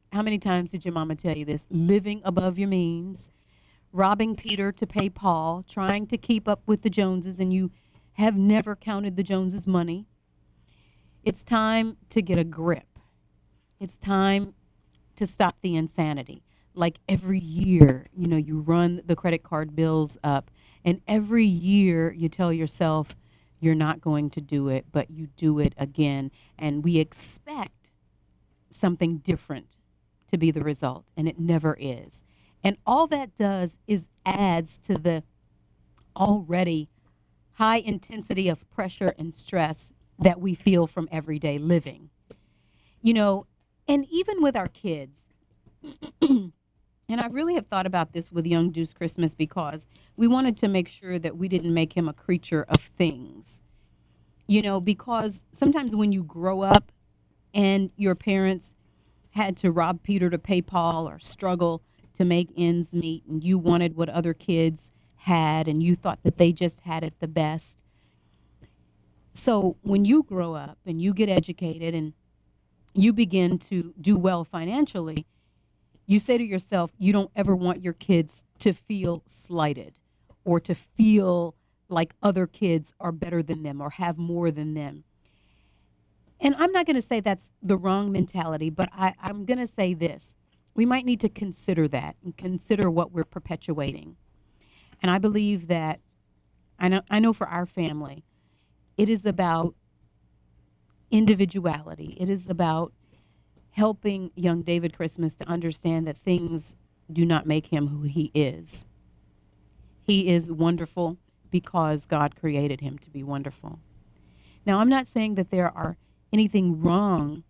How many times did your mama tell you this? Living above your means, robbing Peter to pay Paul, trying to keep up with the Joneses, and you have never counted the Joneses' money. It's time to get a grip. It's time to stop the insanity. Like every year, you run the credit card bills up, and every year you tell yourself you're not going to do it, but you do it again, and we expect something different to be the result, and it never is. And all that does is adds to the already high intensity of pressure and stress that we feel from everyday living. And even with our kids, and I really have thought about this with young Deuce Christmas because we wanted to make sure that we didn't make him a creature of things. Because sometimes when you grow up and your parents had to rob Peter to pay Paul or struggle to make ends meet, and you wanted what other kids had and you thought that they just had it the best. So when you grow up and you get educated and you begin to do well financially, you say to yourself, you don't ever want your kids to feel slighted or to feel like other kids are better than them or have more than them. And I'm not going to say that's the wrong mentality, but I'm going to say this. We might need to consider that and consider what we're perpetuating. And I believe that, I know for our family, it is about individuality. It is about helping young David Christmas to understand that things do not make him who he is. He is wonderful because God created him to be wonderful. Now, I'm not saying that there's anything wrong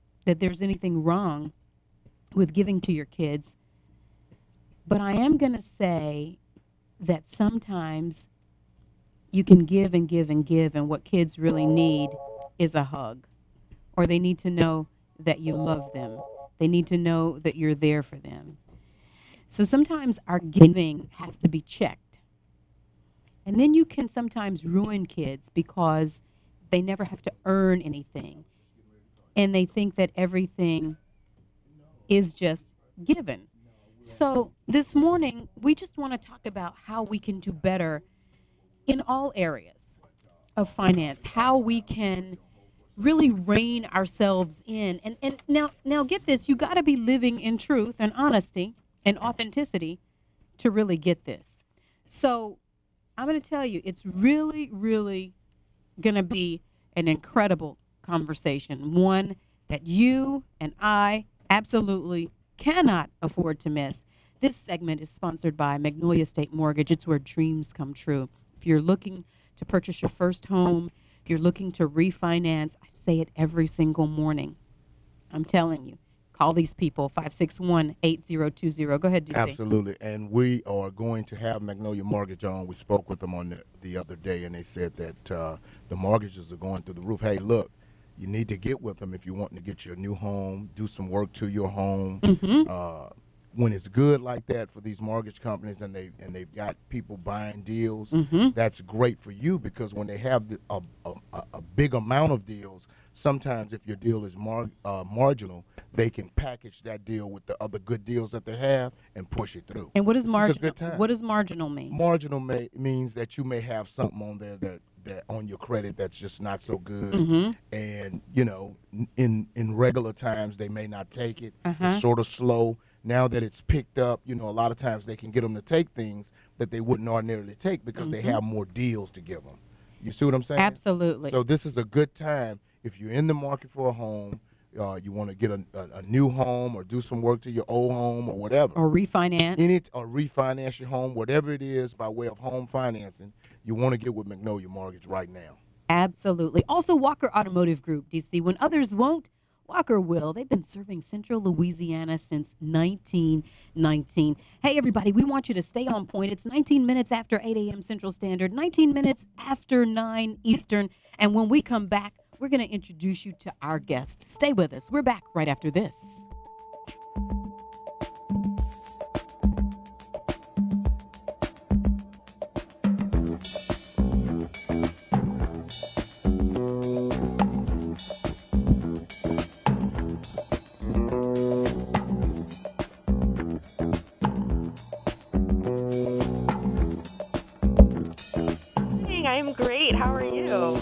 with giving to your kids, but I am going to say that sometimes you can give and give and give, and what kids really need is a hug, or they need to know that you love them. They need to know that you're there for them. So sometimes our giving has to be checked. And then you can sometimes ruin kids because they never have to earn anything. And they think that everything is just given. So this morning, we just want to talk about how we can do better in all areas of finance, how we can really rein ourselves in. And now get this, you got to be living in truth and honesty and authenticity to really get this. So I'm going to tell you, it's really, really going to be an incredible conversation, one that you and I absolutely cannot afford to miss. This segment is sponsored by Magnolia State Mortgage. It's where dreams come true. If you're looking to purchase your first home, if you're looking to refinance, I say it every single morning. I'm telling you, call these people, 561-8020. Go ahead, DC. Absolutely. And we are going to have Magnolia Mortgage on. We spoke with them on the other day, and they said that the mortgages are going through the roof. Hey, look, you need to get with them if you're wanting to get your new home, do some work to your home. Mm-hmm. When it's good like that for these mortgage companies and they've got people buying deals, Mm-hmm. that's great for you, because when they have a big amount of deals, sometimes if your deal is marginal, they can package that deal with the other good deals that they have and push it through. And what does This is a marginal? good time. What does marginal mean? Marginal means that you may have something on there that on your credit that's just not so good, Mhm. and in regular times they may not take it. Uh-huh. It's sort of slow. Now that it's picked up, a lot of times they can get them to take things that they wouldn't ordinarily take because they Mhm. have more deals to give them. You see what I'm saying? Absolutely. So this is a good time if you're in the market for a home. You want to get a new home or do some work to your old home or whatever. Or refinance. Or refinance your home, whatever it is by way of home financing, you want to get with Magnolia Mortgage right now. Absolutely. Also, Walker Automotive Group, DC. When others won't, Walker will. They've been serving Central Louisiana since 1919. Hey, everybody, we want you to stay on point. It's 19 minutes after 8 a.m. Central Standard, 19 minutes after 9 Eastern. And when we come back, we're going to introduce you to our guest. Stay with us. We're back right after this. I'm great. How are you?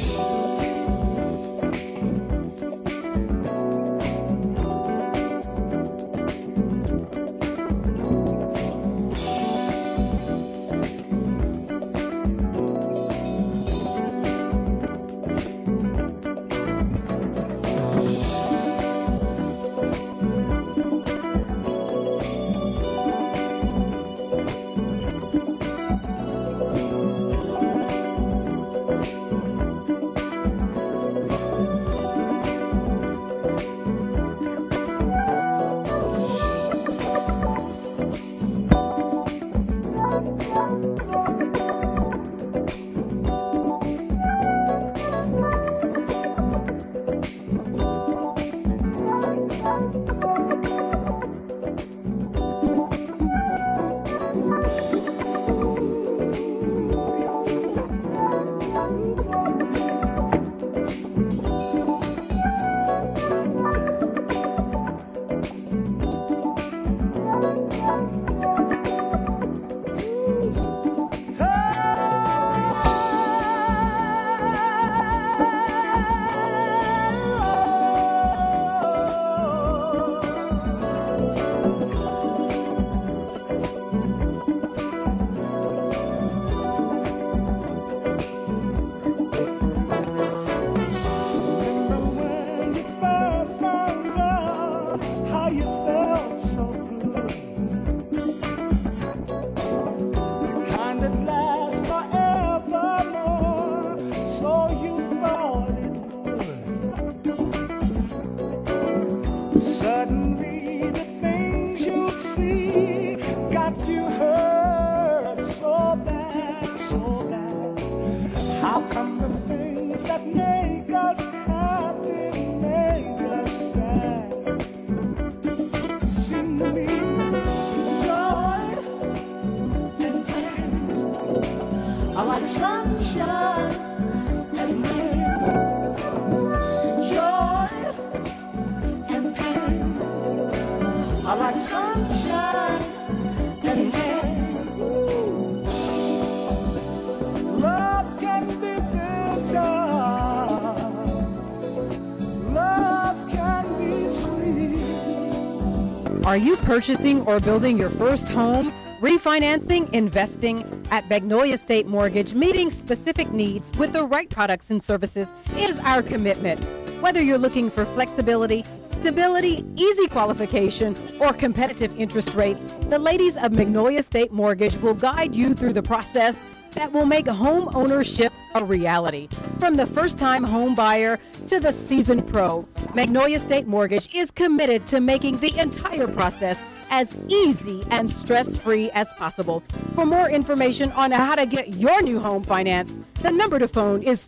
Are you purchasing or building your first home? Refinancing, investing at Magnolia State Mortgage, meeting specific needs with the right products and services is our commitment. Whether you're looking for flexibility, stability, easy qualification, or competitive interest rates, the ladies of Magnolia State Mortgage will guide you through the process that will make home ownership a reality. From the first-time home buyer to the seasoned pro, Magnolia State Mortgage is committed to making the entire process as easy and stress-free as possible. For more information on how to get your new home financed, the number to phone is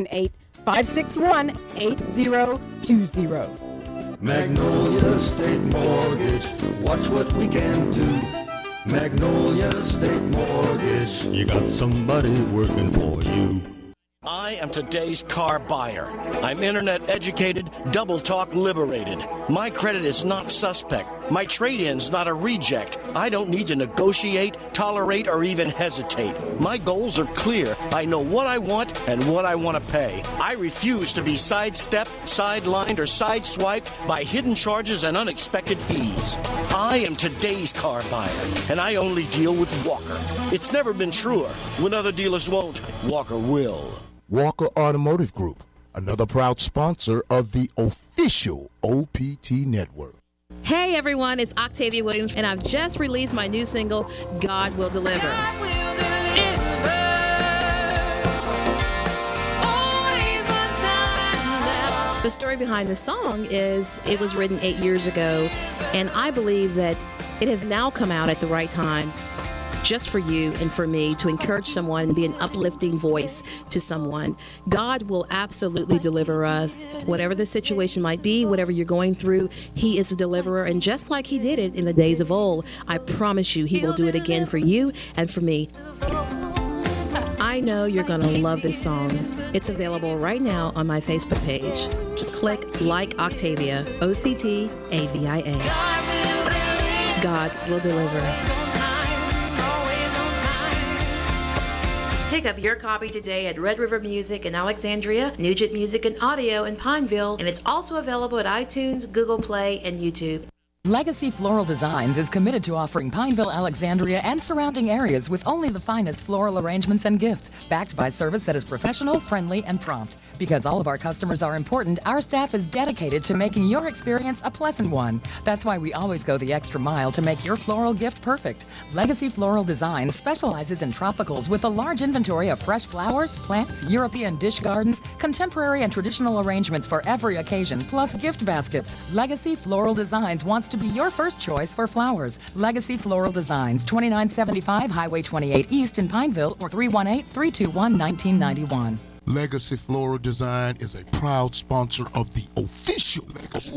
318-561-8020. Magnolia State Mortgage, watch what we can do. Magnolia State Mortgage, you got somebody working for you. I am today's car buyer. I'm internet educated, double talk liberated. My credit is not suspect. My trade-in's not a reject. I don't need to negotiate, tolerate, or even hesitate. My goals are clear. I know what I want and what I want to pay. I refuse to be sidestepped, sidelined, or sideswiped by hidden charges and unexpected fees. I am today's car buyer, and I only deal with Walker. It's never been truer. When other dealers won't, Walker will. Walker Automotive Group, another proud sponsor of the official OPT network. Hey everyone, it's Octavia Williams, and I've just released my new single, God Will Deliver. God will deliver. Always on time. The story behind the song is it was written 8 years ago, and I believe that it has now come out at the right time, just for you and for me, to encourage someone and be an uplifting voice to someone. God will absolutely deliver us. Whatever the situation might be, whatever you're going through, He is the deliverer. And just like He did it in the days of old, I promise you He will do it again for you and for me. I know you're going to love this song. It's available right now on my Facebook page. Just click Like Octavia, OCTAVIA. God will deliver. Pick up your copy today at Red River Music in Alexandria, Nugent Music and Audio in Pineville, and it's also available at iTunes, Google Play, and YouTube. Legacy Floral Designs is committed to offering Pineville, Alexandria, and surrounding areas with only the finest floral arrangements and gifts, backed by service that is professional, friendly, and prompt. Because all of our customers are important, our staff is dedicated to making your experience a pleasant one. That's why we always go the extra mile to make your floral gift perfect. Legacy Floral Designs specializes in tropicals with a large inventory of fresh flowers, plants, European dish gardens, contemporary and traditional arrangements for every occasion, plus gift baskets. Legacy Floral Designs wants to be your first choice for flowers. Legacy Floral Designs, 2975 Highway 28 East in Pineville, or 318-321-1991. Legacy Floral Design is a proud sponsor of the official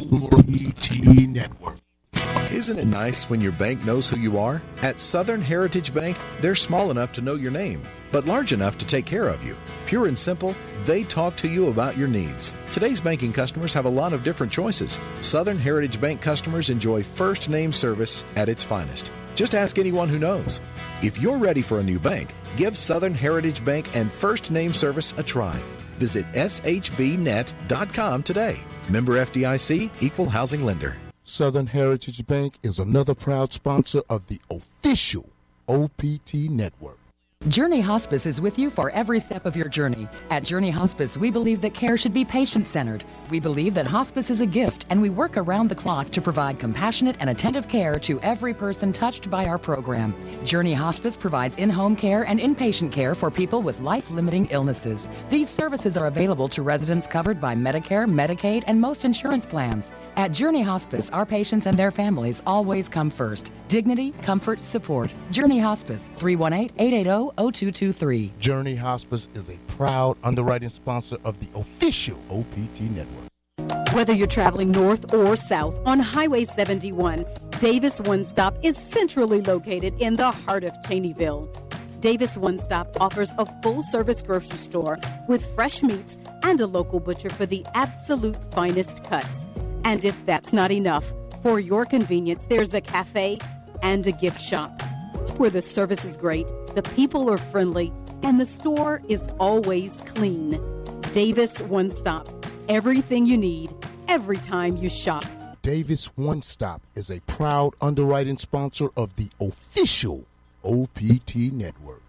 OPT Network. Isn't it nice when your bank knows who you are? At Southern Heritage Bank, they're small enough to know your name, but large enough to take care of you. Pure and simple, they talk to you about your needs. Today's banking customers have a lot of different choices. Southern Heritage Bank customers enjoy first name service at its finest. Just ask anyone who knows. If you're ready for a new bank, give Southern Heritage Bank and first name service a try. Visit shbnet.com today. Member FDIC, Equal Housing Lender. Southern Heritage Bank is another proud sponsor of the official OPT Network. Journey Hospice is with you for every step of your journey. At Journey Hospice, we believe that care should be patient-centered. We believe that hospice is a gift, and we work around the clock to provide compassionate and attentive care to every person touched by our program. Journey Hospice provides in-home care and inpatient care for people with life-limiting illnesses. These services are available to residents covered by Medicare, Medicaid, and most insurance plans. At Journey Hospice, our patients and their families always come first. Dignity, comfort, support. Journey Hospice, 318-880-0223. Journey Hospice is a proud underwriting sponsor of the official OPT Network. Whether you're traveling north or south on Highway 71, Davis One Stop is centrally located in the heart of Cheneyville. Davis One Stop offers a full-service grocery store with fresh meats and a local butcher for the absolute finest cuts. And if that's not enough, for your convenience, there's a cafe and a gift shop where the service is great, the people are friendly, and the store is always clean. Davis One Stop. Everything you need, every time you shop. Davis One Stop is a proud underwriting sponsor of the official OPT Network.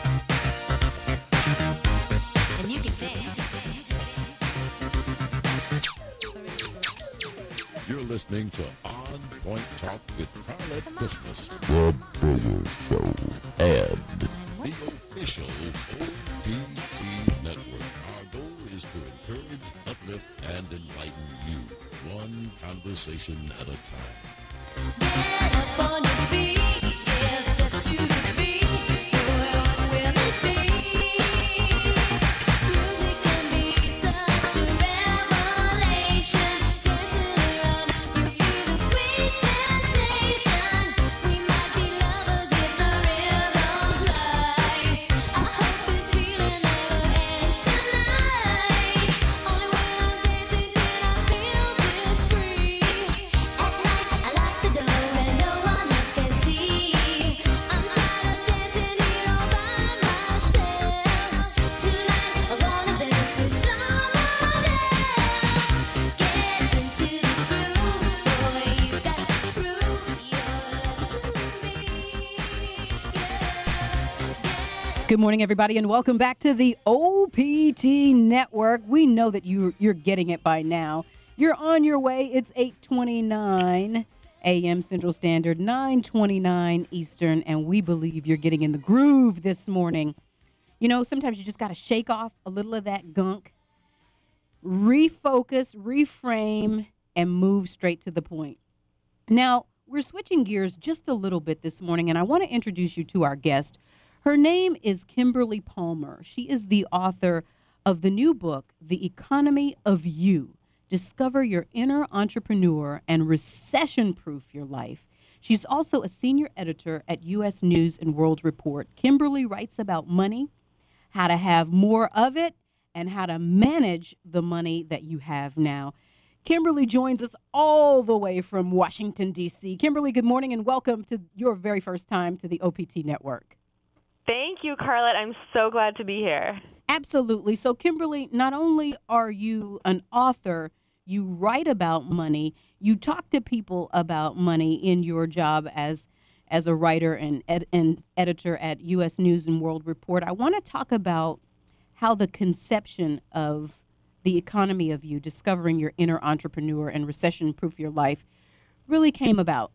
And you can dance. You're listening to On Point Talk with Carla Christmas, The Bigger Show, and the official OPT Network. Our goal is to encourage, uplift, and enlighten you, one conversation at a time. Get up on your feet, yeah, step to the beat. What will it be? Music can be such a revelation. Dancing around, you feel the sweet sensation. We might be lovers if the rhythm's right. I hope this feeling never ends tonight. Only when I'm dancing can I feel this free. At night I lock the door where no one else can see. I'm tired of dancing here all by myself. Tonight I wanna dance with someone else. Get into the groove, boy, you got to prove your love to me. Good morning, everybody, and welcome back to the OPT Network. We know that you're getting it by now. You're on your way. It's 8:29 a.m. Central Standard, 9:29 Eastern, and we believe you're getting in the groove this morning. You know, sometimes you just got to shake off a little of that gunk, refocus, reframe, and move straight to the point. Now, we're switching gears just a little bit this morning, and I want to introduce you to our guest. Her name is Kimberly Palmer. She is the author of the new book, The Economy of You. Discover your inner entrepreneur and recession-proof your life. She's also a senior editor at U.S. News and World Report. Kimberly writes about money, how to have more of it, and how to manage the money that you have now. Kimberly joins us all the way from Washington, D.C. Kimberly, good morning and welcome to your very first time to the OPT Network. Thank you, Carlette. I'm so glad to be here. Absolutely. So, Kimberly, not only are you an author, you write about money, you talk to people about money in your job as a writer and editor at U.S. News and World Report. I want to talk about how the conception of the economy of you, discovering your inner entrepreneur and recession-proof your life, really came about.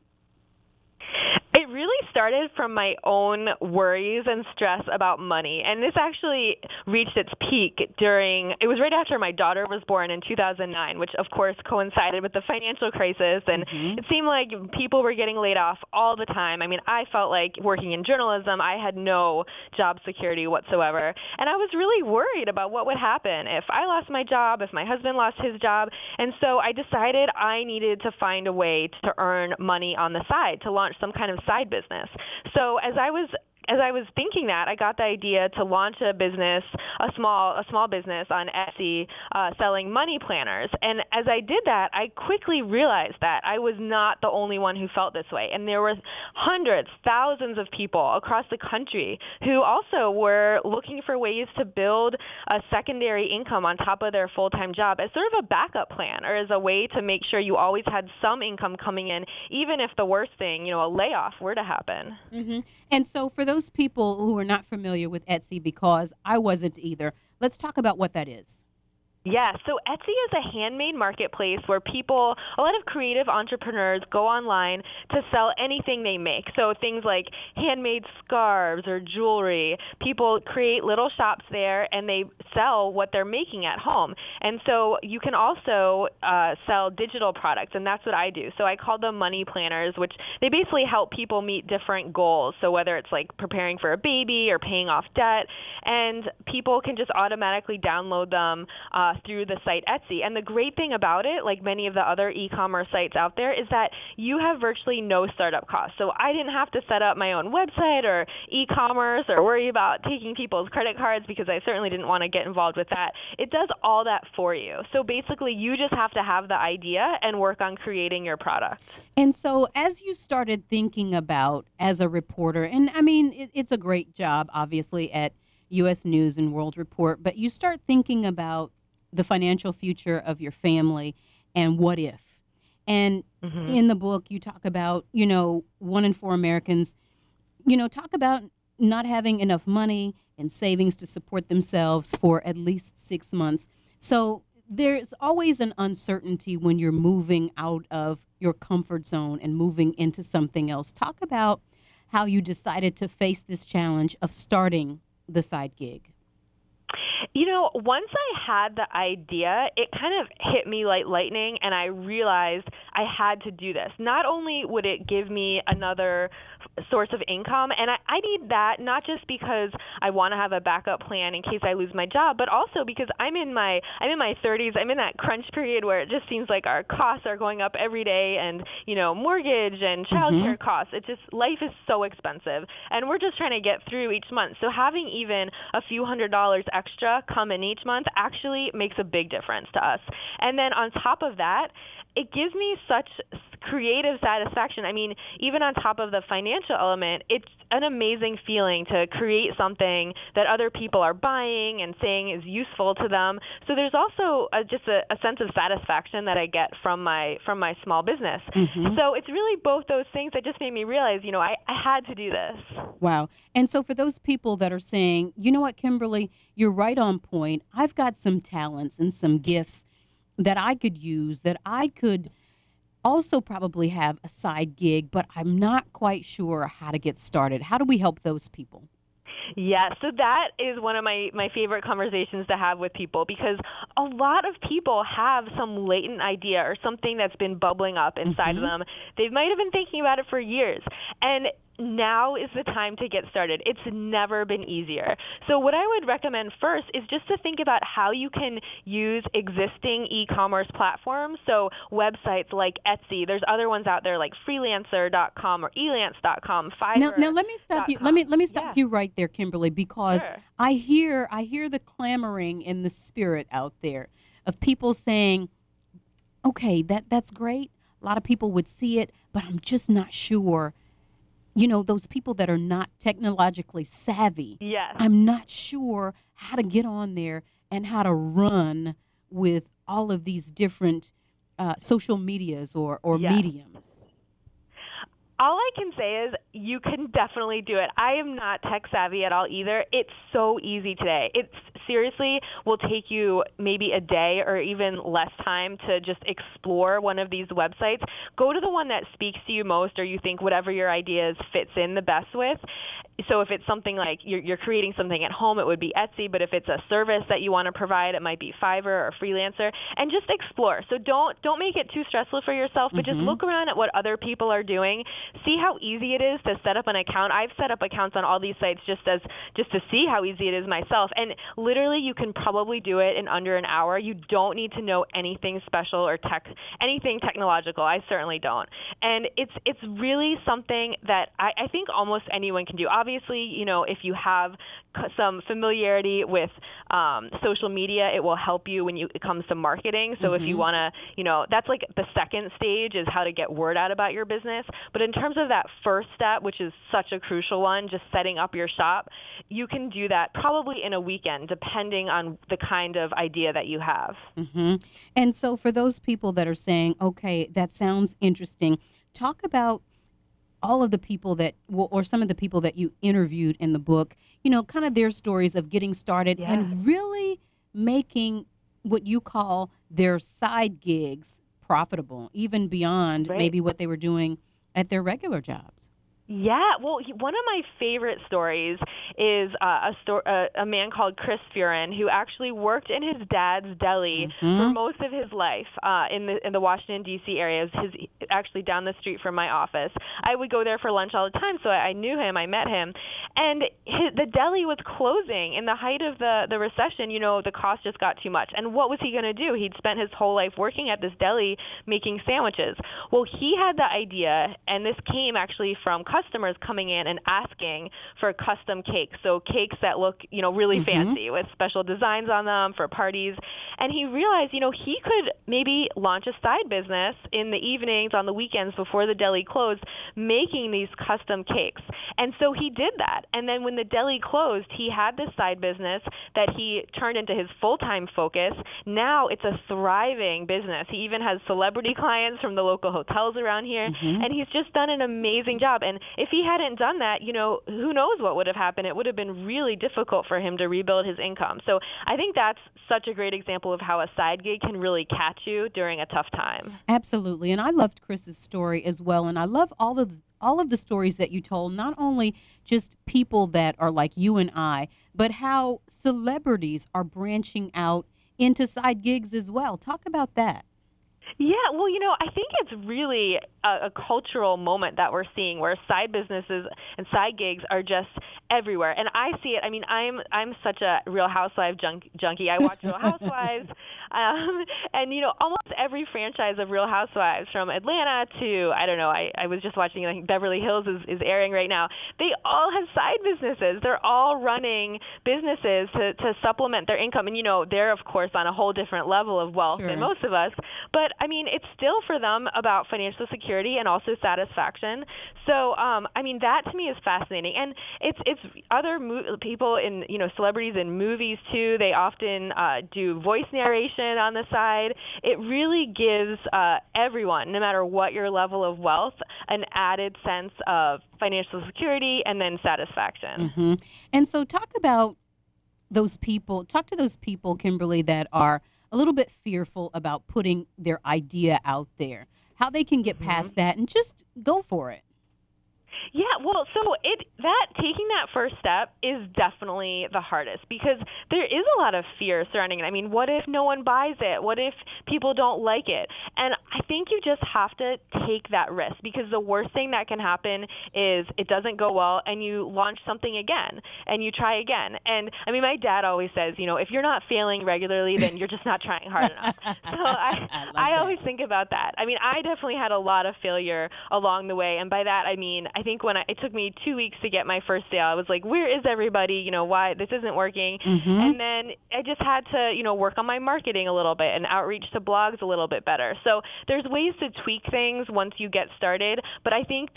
It really started from my own worries and stress about money. And this actually reached its peak it was right after my daughter was born in 2009, which of course coincided with the financial crisis. And it seemed like people were getting laid off all the time. I mean, I felt like working in journalism, I had no job security whatsoever. And I was really worried about what would happen if I lost my job, if my husband lost his job. And so I decided I needed to find a way to earn money on the side, to launch some kind of side business. So as I was thinking that, I got the idea to launch a business, a small business on Etsy, selling money planners. And as I did that, I quickly realized that I was not the only one who felt this way. And there were hundreds, thousands of people across the country who also were looking for ways to build a secondary income on top of their full-time job as sort of a backup plan, or as a way to make sure you always had some income coming in, even if the worst thing, a layoff were to happen. Mm-hmm. And so for those people who are not familiar with Etsy, because I wasn't either, let's talk about what that is. Yeah, so Etsy is a handmade marketplace where a lot of creative entrepreneurs go online to sell anything they make. So things like handmade scarves or jewelry. People create little shops there and they sell what they're making at home. And so you can also sell digital products, and that's what I do. So I call them money planners, which they basically help people meet different goals. So whether it's like preparing for a baby or paying off debt, and people can just automatically download them through the site Etsy. And the great thing about it, like many of the other e-commerce sites out there, is that you have virtually no startup costs. So I didn't have to set up my own website or e-commerce or worry about taking people's credit cards, because I certainly didn't want to get involved with that. It does all that for you. So basically, you just have to have the idea and work on creating your product. And so as you started thinking about as a reporter, and I mean, it's a great job, obviously, at U.S. News and World Report, but you start thinking about the financial future of your family and what if. And in the book, you talk about, 1 in 4 Americans, talk about not having enough money and savings to support themselves for at least 6 months. So there's always an uncertainty when you're moving out of your comfort zone and moving into something else. Talk about how you decided to face this challenge of starting the side gig. Once I had the idea, it kind of hit me like lightning, and I realized I had to do this. Not only would it give me another source of income, and I need that not just because I want to have a backup plan in case I lose my job, but also because I'm in my 30s. I'm in that crunch period where it just seems like our costs are going up every day, and mortgage and childcare costs. Life is so expensive, and we're just trying to get through each month. So having even a few $100s extra come in each month actually makes a big difference to us. And then on top of that, it gives me such creative satisfaction. I mean, even on top of the financial element, it's an amazing feeling to create something that other people are buying and saying is useful to them. So there's also just a sense of satisfaction that I get from my small business. So it's really both those things that just made me realize, I had to do this. Wow. And so for those people that are saying, you know what, Kimberly, you're right on point. I've got some talents and some gifts that I could use, that I could also probably have a side gig, but I'm not quite sure how to get started. How do we help those people? Yeah, so that is one of my favorite conversations to have with people, because a lot of people have some latent idea or something that's been bubbling up inside of them. They might have been thinking about it for years. And now is the time to get started. It's never been easier. So what I would recommend first is just to think about how you can use existing e-commerce platforms. So websites like Etsy. There's other ones out there like freelancer.com or elance.com, Fiverr. Now let me stop you. Let me stop you right there, Kimberly, because I hear the clamoring in the spirit out there of people saying, okay, that's great. A lot of people would see it, but I'm just not sure those people that are not technologically savvy. Yes. I'm not sure how to get on there and how to run with all of these different social medias or Yes. mediums. All I can say is you can definitely do it. I am not tech savvy at all either. It's so easy today. It seriously will take you maybe a day or even less time to just explore one of these websites. Go to the one that speaks to you most, or you think whatever your ideas fits in the best with. So if it's something like you're creating something at home, it would be Etsy. But if it's a service that you want to provide, it might be Fiverr or Freelancer. And just explore. So don't make it too stressful for yourself, but just look around at what other people are doing. See how easy it is to set up an account. I've set up accounts on all these sites just to see how easy it is myself. And literally, you can probably do it in under an hour. You don't need to know anything special or anything technological. I certainly don't. And it's really something that I think almost anyone can do. Obviously, if you have some familiarity with social media, it will help you when it comes to marketing. So if you want to, that's like the second stage is how to get word out about your business. But in terms of that first step, which is such a crucial one, just setting up your shop, you can do that probably in a weekend, depending on the kind of idea that you have. And so for those people that are saying, okay, that sounds interesting, talk about all of the people that, or some of the people that you interviewed in the book, kind of their stories of getting started and really making what you call their side gigs profitable, even beyond maybe what they were doing at their regular jobs. Yeah, well, one of my favorite stories is a man called Chris Furin, who actually worked in his dad's deli for most of his life in the Washington, D.C. area. Actually down the street from my office. I would go there for lunch all the time, so I knew him, I met him. And the deli was closing. In the height of the recession, the cost just got too much. And what was he going to do? He'd spent his whole life working at this deli making sandwiches. Well, he had the idea, and this came actually from customers coming in and asking for custom cakes. So cakes that look, really fancy with special designs on them for parties. And he realized, he could maybe launch a side business in the evenings, on the weekends before the deli closed, making these custom cakes. And so he did that. And then when the deli closed, he had this side business that he turned into his full-time focus. Now it's a thriving business. He even has celebrity clients from the local hotels around here. And he's just done an amazing job. And if he hadn't done that, who knows what would have happened. It would have been really difficult for him to rebuild his income. So I think that's such a great example of how a side gig can really catch you during a tough time. Absolutely. And I loved Chris's story as well. And I love all of the stories that you told, not only just people that are like you and I, but how celebrities are branching out into side gigs as well. Talk about that. Yeah, well, I think it's really a cultural moment that we're seeing where side businesses and side gigs are just everywhere. And I see it. I mean, I'm such a Real Housewives junkie. I watch Real Housewives. And, almost every franchise of Real Housewives, from Atlanta to, I don't know, I was just watching, I think Beverly Hills is airing right now. They all have side businesses. They're all running businesses to supplement their income. And, they're, of course, on a whole different level of wealth than most of us. But, I mean, it's still for them about financial security and also satisfaction. So, that to me is fascinating. And it's other people in, celebrities in movies, too. They often do voice narration on the side. It really gives everyone, no matter what your level of wealth, an added sense of financial security and then satisfaction. And so talk to those people, Kimberly, that are a little bit fearful about putting their idea out there, how they can get past that and just go for it. Yeah, well, so taking that first step is definitely the hardest because there is a lot of fear surrounding it. I mean, what if no one buys it? What if people don't like it? And I think you just have to take that risk because the worst thing that can happen is it doesn't go well and you launch something again and you try again. And I mean, my dad always says, if you're not failing regularly, then you're just not trying hard enough. So I always think about that. I mean, I definitely had a lot of failure along the way. And by that, I mean, I think when it took me 2 weeks to get my first sale, I was like, where is everybody? Why this isn't working? And then I just had to, work on my marketing a little bit and outreach to blogs a little bit better. So there's ways to tweak things once you get started. But I think that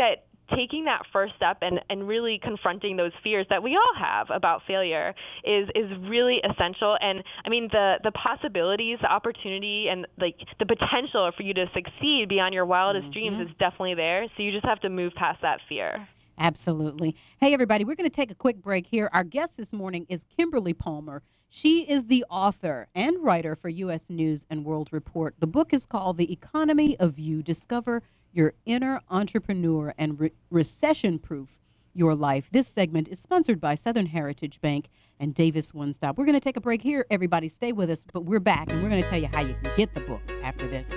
taking that first step and really confronting those fears that we all have about failure is really essential. And I mean, the possibilities, the opportunity, and like the potential for you to succeed beyond your wildest dreams is definitely there. So you just have to move past that fear. Absolutely. Hey, everybody, we're going to take a quick break here. Our guest this morning is Kimberly Palmer. She is the author and writer for U.S. News and World Report. The book is called The Economy of You: Discover Your Inner Entrepreneur and Recession-Proof Your Life. This segment is sponsored by Southern Heritage Bank and Davis One Stop. We're going to take a break here. Everybody stay with us, but we're back, and we're going to tell you how you can get the book after this.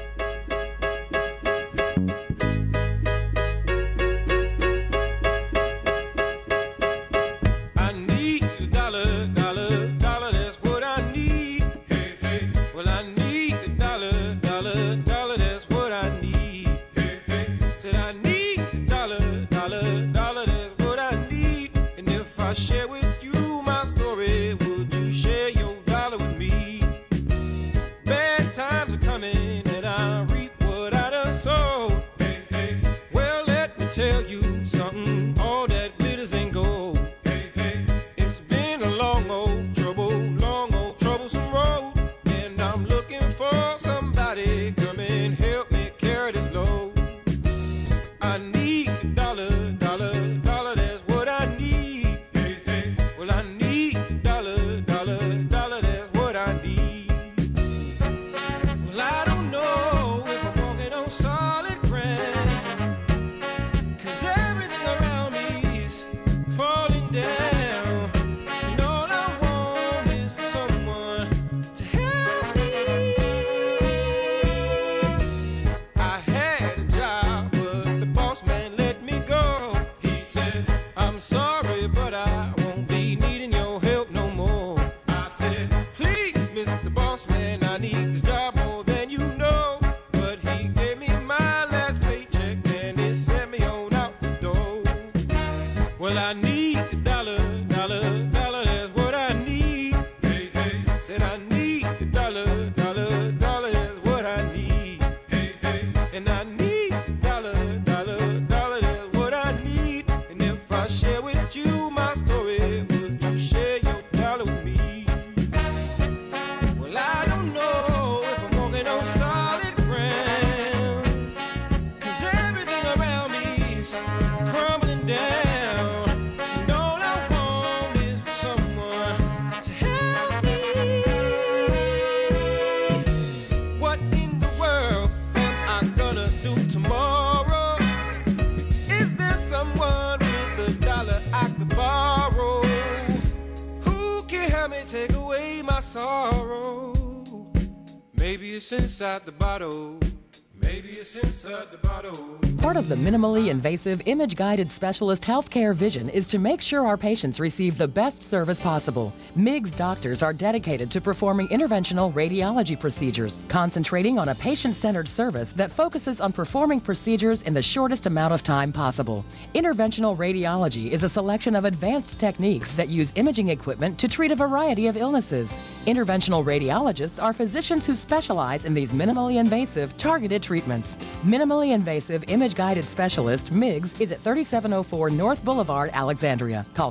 Share with you my story. Would you share your dollar with me? Bad times are coming, and I reap what I done sowed. Hey, hey. Well, let me tell you something. All that glitters ain't gold. Hey, hey. It's been a long old troublesome road, and I'm looking for somebody come and help me carry this load. I need a dollar. That's what I need. Well, I need a dollar, that's what I need. Well, I don't know if I'm walking on solid ground, 'cause everything around me is falling down. And all I want is for someone to help me. I had a job, but the boss man let me go. He said, I'm sorry, but I won't be needing your help no more. I said, please, Mr. Boss Man, I need this job more than you know. But he gave me my last paycheck and he sent me on out the door. Well, I need a dollar, that's what I need. Hey, hey. Said I need a dollar, that's what I need. Hey, hey. And I need a dollar, that's what I need. And if I share with you my story, would you share your dollar with me? Well, I don't know if I'm walking on solid ground, 'cause everything around me is crumbling down. And all I want is for someone to help me. What in the world am I gonna do tomorrow? Is there someone with a dollar I could borrow? Who can help me take away my sorrow? Maybe it's inside the bottle. Maybe it's inside the bottle. Part of the minimally invasive image-guided specialist healthcare vision is to make sure our patients receive the best service possible. MIGS doctors are dedicated to performing interventional radiology procedures, concentrating on a patient-centered service that focuses on performing procedures in the shortest amount of time possible. Interventional radiology is a selection of advanced techniques that use imaging equipment to treat a variety of illnesses. Interventional radiologists are physicians who specialize in these minimally invasive, targeted treatments. Minimally invasive image-guided specialist, MIGS, is at 3704 North Boulevard, Alexandria. Call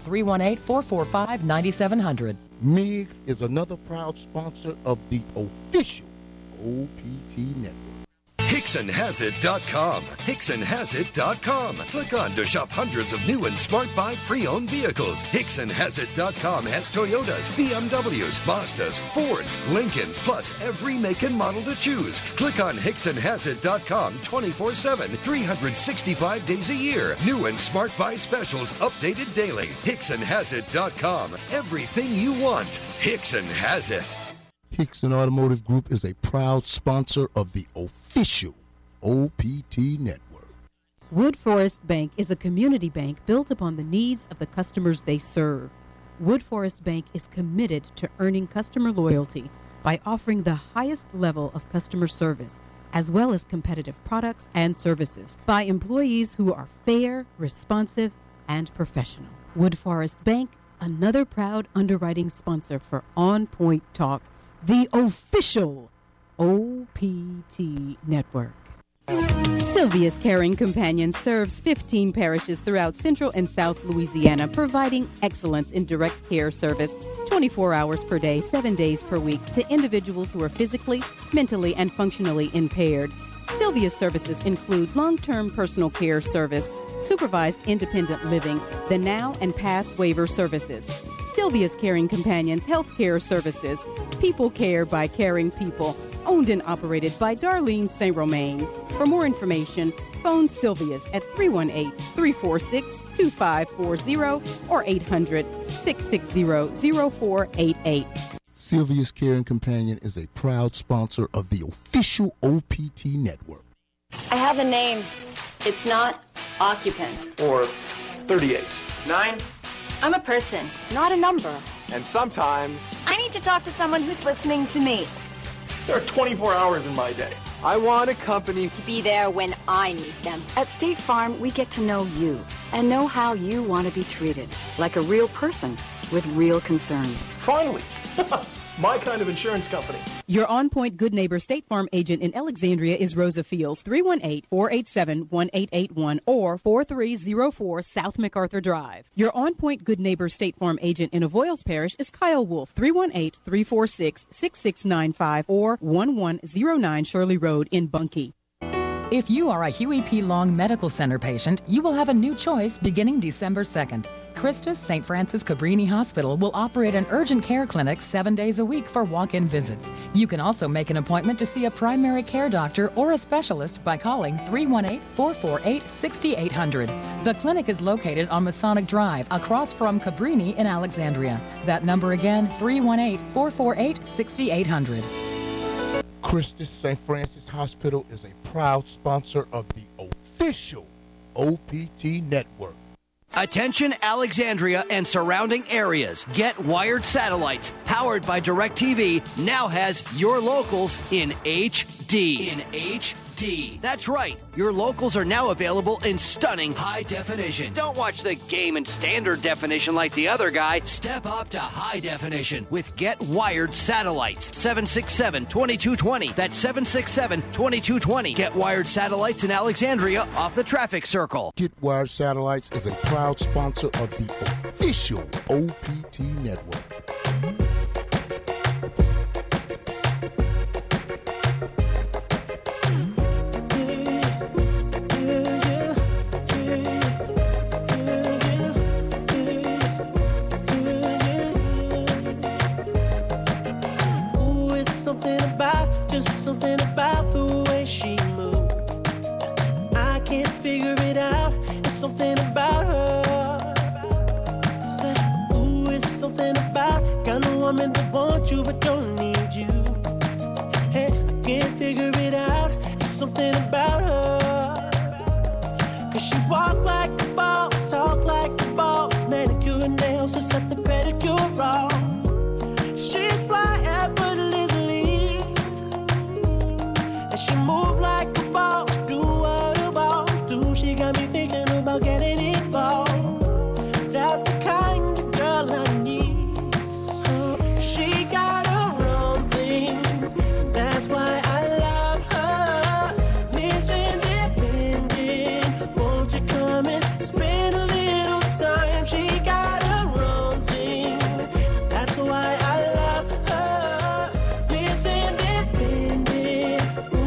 318-445-9700. Meigs is another proud sponsor of the official OPT Network. HicksonHasIt.com. HicksonHasIt.com. Click on to shop hundreds of new and smart buy pre-owned vehicles. HicksonHasIt.com has Toyotas, BMWs, Mazdas, Fords, Lincolns, plus every make and model to choose. Click on HicksonHasIt.com 24/7, 365 days a year. New and smart buy specials updated daily. HicksonHasIt.com. Everything you want. Hickson has it. Hickson Automotive Group is a proud sponsor of the official OPT Network. Wood Forest Bank is a community bank built upon the needs of the customers they serve. Wood Forest Bank is committed to earning customer loyalty by offering the highest level of customer service, as well as competitive products and services, by employees who are fair, responsive, and professional. Wood Forest Bank, another proud underwriting sponsor for On Point Talk, the official OPT Network. Sylvia's Caring Companion serves 15 parishes throughout Central and South Louisiana, providing excellence in direct care service 24 hours per day, 7 days per week to individuals who are physically, mentally, and functionally impaired. Sylvia's services include long-term personal care service, supervised independent living, the now and past waiver services. Sylvia's Caring Companions Health Care Services, people care by caring people, owned and operated by Darlene St. Romain. For more information, phone Sylvia's at 318-346-2540 or 800-660-0488. Sylvia's Caring Companion is a proud sponsor of the official OPT network. I have a name. It's not occupant. Or 38. 9. I'm a person, not a number. And sometimes I need to talk to someone who's listening to me. there are 24 hours in my day. I want a company To be there when I need them. At State Farm, we get to know you and know how you want to be treated, like a real person with real concerns. Finally, my kind of insurance company. Your on-point Good Neighbor State Farm agent in Alexandria is Rosa Fields, 318-487-1881 or 4304 South MacArthur Drive. Your on-point Good Neighbor State Farm agent in Avoyles Parish is Kyle Wolf, 318-346-6695 or 1109 Shirley Road in Bunkie. If you are a Huey P. Long Medical Center patient, you will have a new choice beginning December 2nd. Christus St. Francis Cabrini Hospital will operate an urgent care clinic 7 days a week for walk-in visits. You can also make an appointment to see a primary care doctor or a specialist by calling 318-448-6800. The clinic is located on Masonic Drive, across from Cabrini in Alexandria. That number again, 318-448-6800. Christus St. Francis Hospital is a proud sponsor of the official OPT network. Attention Alexandria and surrounding areas. Get Wired Satellites, powered by DirecTV, now has your locals in HD. In HD. That's right. Your locals are now available in stunning high definition. Don't watch the game in standard definition like the other guy. Step up to high definition with Get Wired Satellites. 767-2220. That's 767-2220. Get Wired Satellites in Alexandria off the traffic circle. Get Wired Satellites is a proud sponsor of the official OPT network. Something about the way she moved. I can't figure it out. It's something about her. Said, ooh, it's something about kind of woman that wants you but don't need you. Hey, I can't figure it out. It's something about her. 'Cause she walk like a boss, talk like a boss, manicure and nails to set the pedicure off. She's fly effortlessly. And she move like a boss, do what a boss do. She got me thinking about getting involved. That's the kind of girl I need. She got her own thing. That's why I love her. Miss Independent, won't you come and spend a little time? She got her own thing. That's why I love her. Miss Independent.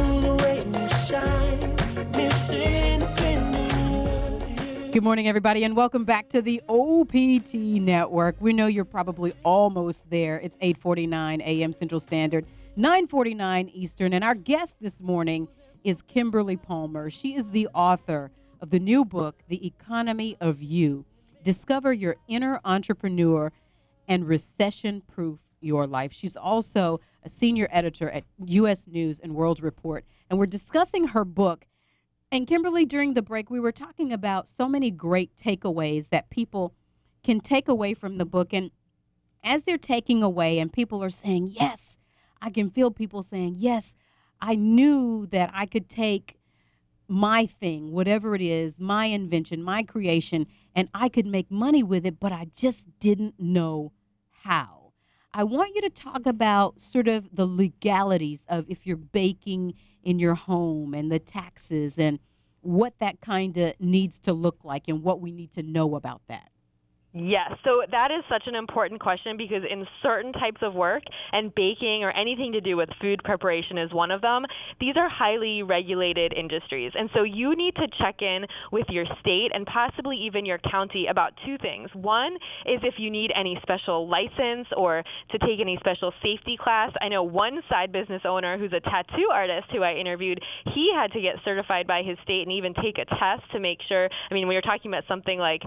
Good morning, everybody, and welcome back to the OPT Network. We know you're probably almost there. It's 8:49 a.m. Central Standard, 9:49 Eastern, and our guest this morning is Kimberly Palmer. She is the author of the new book, The Economy of You. Discover your inner entrepreneur and recession-proof your life. She's also a senior editor at U.S. News and World Report, and we're discussing her book. And Kimberly, during the break, we were talking about so many great takeaways that people can take away from the book. And as they're taking away and people are saying, yes, I can feel people saying, yes, I knew that I could take my thing, whatever it is, my invention, my creation, and I could make money with it, but I just didn't know how. I want you to talk about sort of the legalities of if you're baking, in your home and the taxes and what that kind of needs to look like and what we need to know about that? Yes, so that is such an important question because in certain types of work, and baking or anything to do with food preparation is one of them, these are highly regulated industries. And so you need to check in with your state and possibly even your county about two things. One is if you need any special license or to take any special safety class. I know one side business owner who's a tattoo artist who I interviewed, he had to get certified by his state and even take a test to make sure, I mean, when you're talking about something like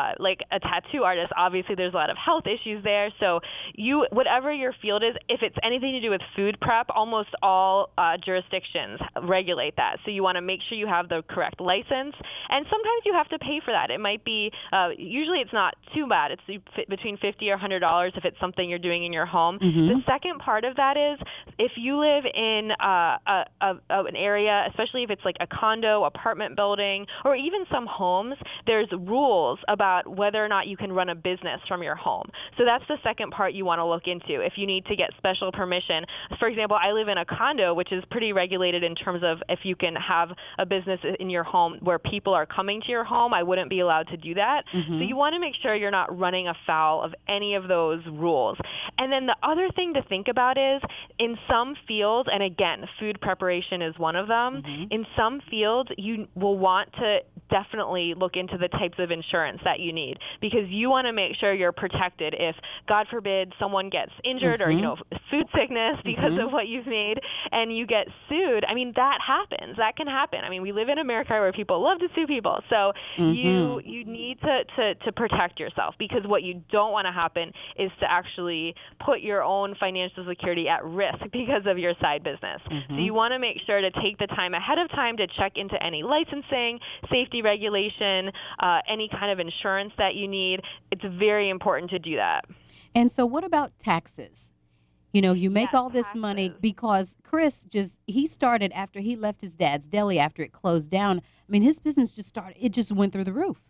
a tattoo artist, obviously there's a lot of health issues there. So you, whatever your field is, if it's anything to do with food prep, almost all jurisdictions regulate that. So you want to make sure you have the correct license. And sometimes you have to pay for that. It might be, usually it's not too bad. It's between $50 or $100 if it's something you're doing in your home. Mm-hmm. The second part of that is if you live in an area, especially if it's like a condo, apartment building, or even some homes, there's rules about whether or not you can run a business from your home. So that's the second part you want to look into if you need to get special permission. For example, I live in a condo, which is pretty regulated in terms of if you can have a business in your home where people are coming to your home. I wouldn't be allowed to do that. Mm-hmm. So you want to make sure you're not running afoul of any of those rules. And then the other thing to think about is in some fields, and again, food preparation is one of them, in some fields you will want to definitely look into the types of insurance that you need because you want to make sure you're protected if, God forbid, someone gets injured or, food sickness because of what you've made and you get sued. I mean, that happens. That can happen. I mean, we live in America where people love to sue people. So you need to protect yourself because what you don't want to happen is to actually put your own financial security at risk because of your side business. So you want to make sure to take the time ahead of time to check into any licensing, safety regulation, any kind of insurance that you need. It's very important to do that. And so what about taxes? You know, you make all this money because Chris he started after he left his dad's deli after it closed down. I mean, his business it just went through the roof.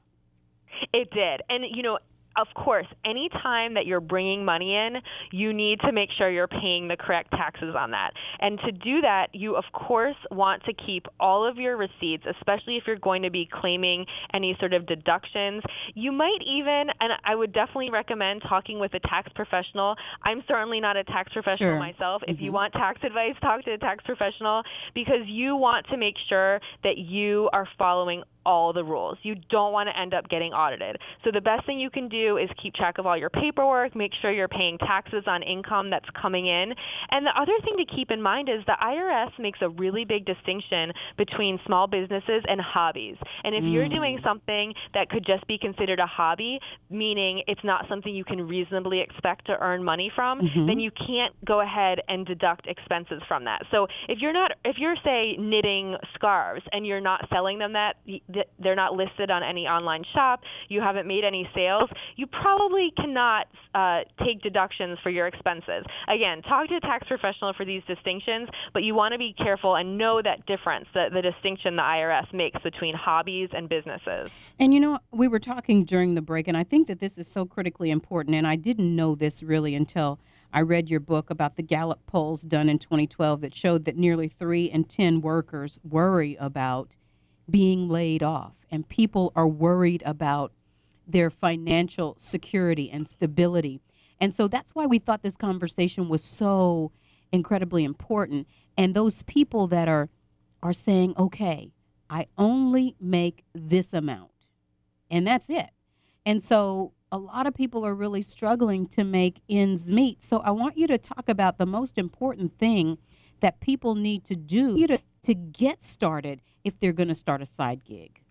It did. And, of course, any time that you're bringing money in, you need to make sure you're paying the correct taxes on that. And to do that, you, of course, want to keep all of your receipts, especially if you're going to be claiming any sort of deductions. You might even, and I would definitely recommend talking with a tax professional. I'm certainly not a tax professional myself. If you want tax advice, talk to a tax professional because you want to make sure that you are following all the rules. You don't want to end up getting audited. So the best thing you can do is keep track of all your paperwork, make sure you're paying taxes on income that's coming in. And the other thing to keep in mind is the IRS makes a really big distinction between small businesses and hobbies. And if you're doing something that could just be considered a hobby, meaning it's not something you can reasonably expect to earn money from, then you can't go ahead and deduct expenses from that. So if you're say knitting scarves and you're not selling them they're not listed on any online shop, you haven't made any sales, you probably cannot take deductions for your expenses. Again, talk to a tax professional for these distinctions, but you want to be careful and know that difference, the distinction the IRS makes between hobbies and businesses. And we were talking during the break, and I think that this is so critically important, and I didn't know this really until I read your book about the Gallup polls done in 2012 that showed that nearly 3 in 10 workers worry about being laid off, and people are worried about their financial security and stability. And so that's why we thought this conversation was so incredibly important. And those people that are saying, okay, I only make this amount, and that's it. And so a lot of people are really struggling to make ends meet. So I want you to talk about the most important thing that people need to do to get started if they're going to start a side gig.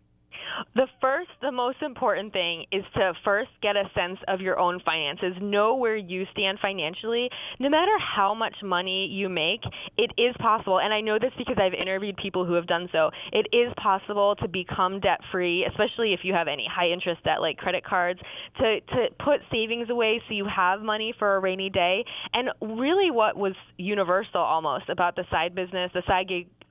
The most important thing is to first get a sense of your own finances. Know where you stand financially. No matter how much money you make, it is possible, and I know this because I've interviewed people who have done so, it is possible to become debt-free, especially if you have any high-interest debt like credit cards, to put savings away so you have money for a rainy day. And really what was universal almost about the side business, the side gig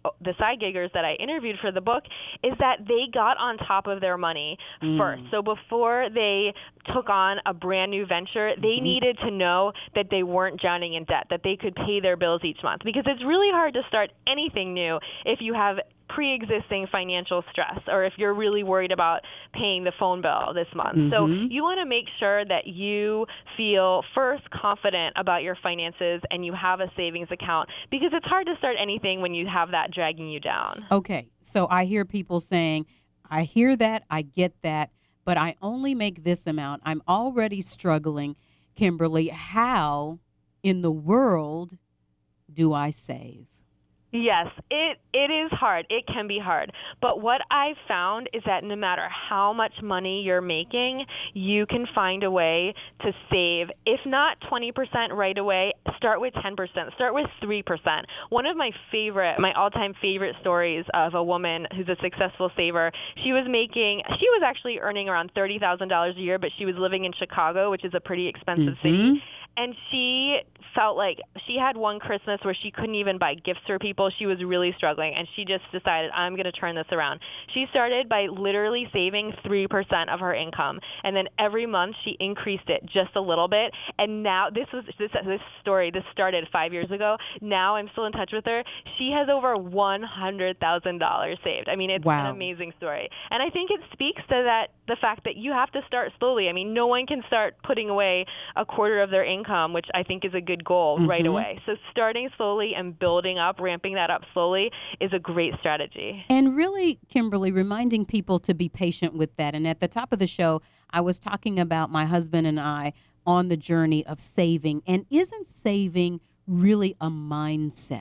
the side giggers that I interviewed for the book is that they got on top of their money first. So before they took on a brand new venture, they needed to know that they weren't drowning in debt, that they could pay their bills each month, because it's really hard to start anything new if you have pre-existing financial stress, or if you're really worried about paying the phone bill this month. So you want to make sure that you feel first confident about your finances and you have a savings account, because it's hard to start anything when you have that dragging you down. Okay, so I hear people saying, I hear that, I get that, but I only make this amount. I'm already struggling. Kimberly, how in the world do I save? Yes, it is hard. It can be hard. But what I've found is that no matter how much money you're making, you can find a way to save. If not 20% right away, start with 10%. Start with 3%. One of my all-time favorite stories of a woman who's a successful saver, she was actually earning around $30,000 a year, but she was living in Chicago, which is a pretty expensive city. And she felt like she had one Christmas where she couldn't even buy gifts for people. She was really struggling, and she just decided, I'm going to turn this around. She started by literally saving 3% of her income, and then every month she increased it just a little bit. And now this started 5 years ago. Now I'm still in touch with her. She has over $100,000 saved. I mean, it's an amazing story. And I think it speaks to the fact that you have to start slowly. I mean, no one can start putting away a quarter of their income, which I think is a good goal right away. So starting slowly and building up, ramping that up slowly is a great strategy. And really, Kimberly, reminding people to be patient with that. And at the top of the show, I was talking about my husband and I on the journey of saving. And isn't saving really a mindset?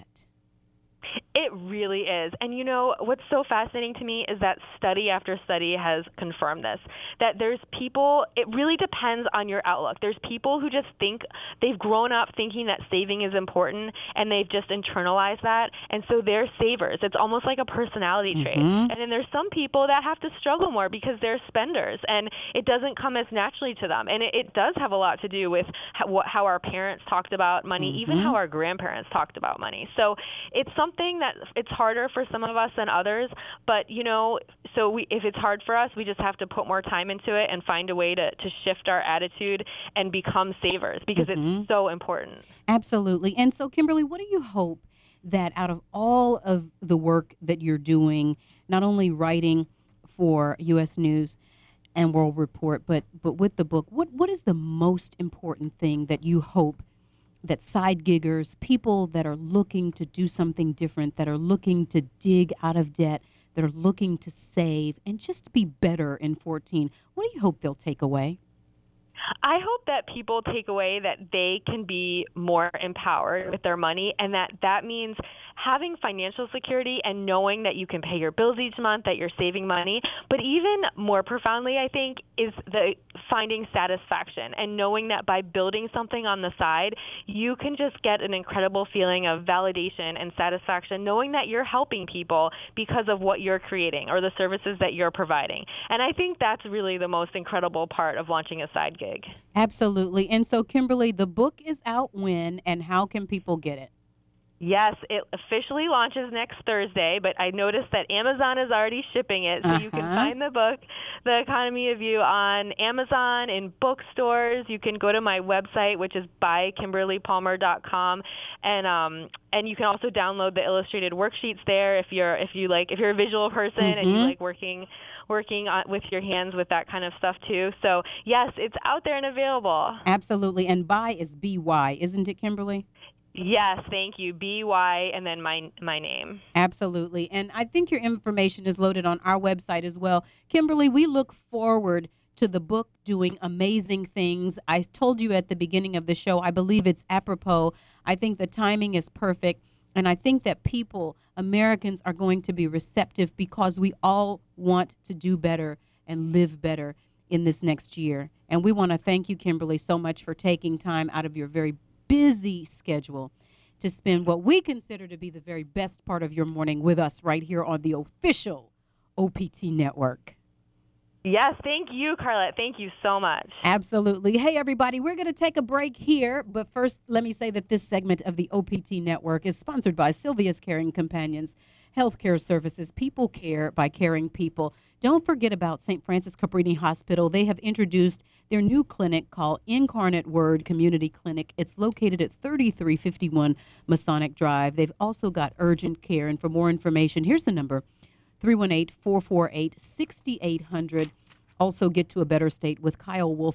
It really is. And you know, what's so fascinating to me is that study after study has confirmed this, that there's people, it really depends on your outlook. There's people who just think, they've grown up thinking that saving is important, and they've just internalized that, and so they're savers. It's almost like a personality trait. And then there's some people that have to struggle more because they're spenders, and it doesn't come as naturally to them. And it does have a lot to do with how our parents talked about money, even how our grandparents talked about money. So it's something that it's harder for some of us than others, but you know, if it's hard for us, we just have to put more time into it and find a way to shift our attitude and become savers, because it's so important. Absolutely. And so, Kimberly, what do you hope that out of all of the work that you're doing, not only writing for U.S. News and World Report, but with the book, what is the most important thing that you hope that side giggers, people that are looking to do something different, that are looking to dig out of debt, that are looking to save and just be better in 14, what do you hope they'll take away? I hope that people take away that they can be more empowered with their money, and that means having financial security and knowing that you can pay your bills each month, that you're saving money. But even more profoundly, I think, is the finding satisfaction and knowing that by building something on the side, you can just get an incredible feeling of validation and satisfaction, knowing that you're helping people because of what you're creating or the services that you're providing. And I think that's really the most incredible part of launching a side gig. Absolutely. And so, Kimberly, the book is out when, and how can people get it? Yes, it officially launches next Thursday, but I noticed that Amazon is already shipping it, so you can find the book, The Economy of You, on Amazon, in bookstores. You can go to my website, which is bykimberlypalmer.com, and you can also download the illustrated worksheets there if you're a visual person and you like working with your hands with that kind of stuff too. So yes, it's out there and available. Absolutely. And By is B-Y, isn't it, Kimberly? Yes, thank you. B-Y and then my name. Absolutely. And I think your information is loaded on our website as well. Kimberly, we look forward to the book doing amazing things. I told you at the beginning of the show, I believe it's apropos. I think the timing is perfect. And I think that Americans are going to be receptive because we all want to do better and live better in this next year. And we want to thank you, Kimberly, so much for taking time out of your very busy schedule to spend what we consider to be the very best part of your morning with us right here on the official OPT network. Yes, thank you, Carlette. Thank you so much. Absolutely. Hey, everybody, we're going to take a break here. But first, let me say that this segment of the OPT network is sponsored by Sylvia's Caring Companions, healthcare services. People care by caring people. Don't forget about St. Francis Cabrini Hospital. They have introduced their new clinic called Incarnate Word Community Clinic. It's located at 3351 Masonic Drive. They've also got urgent care. And for more information, here's the number, 318-448-6800. Also get to a better state with Kyle Wolf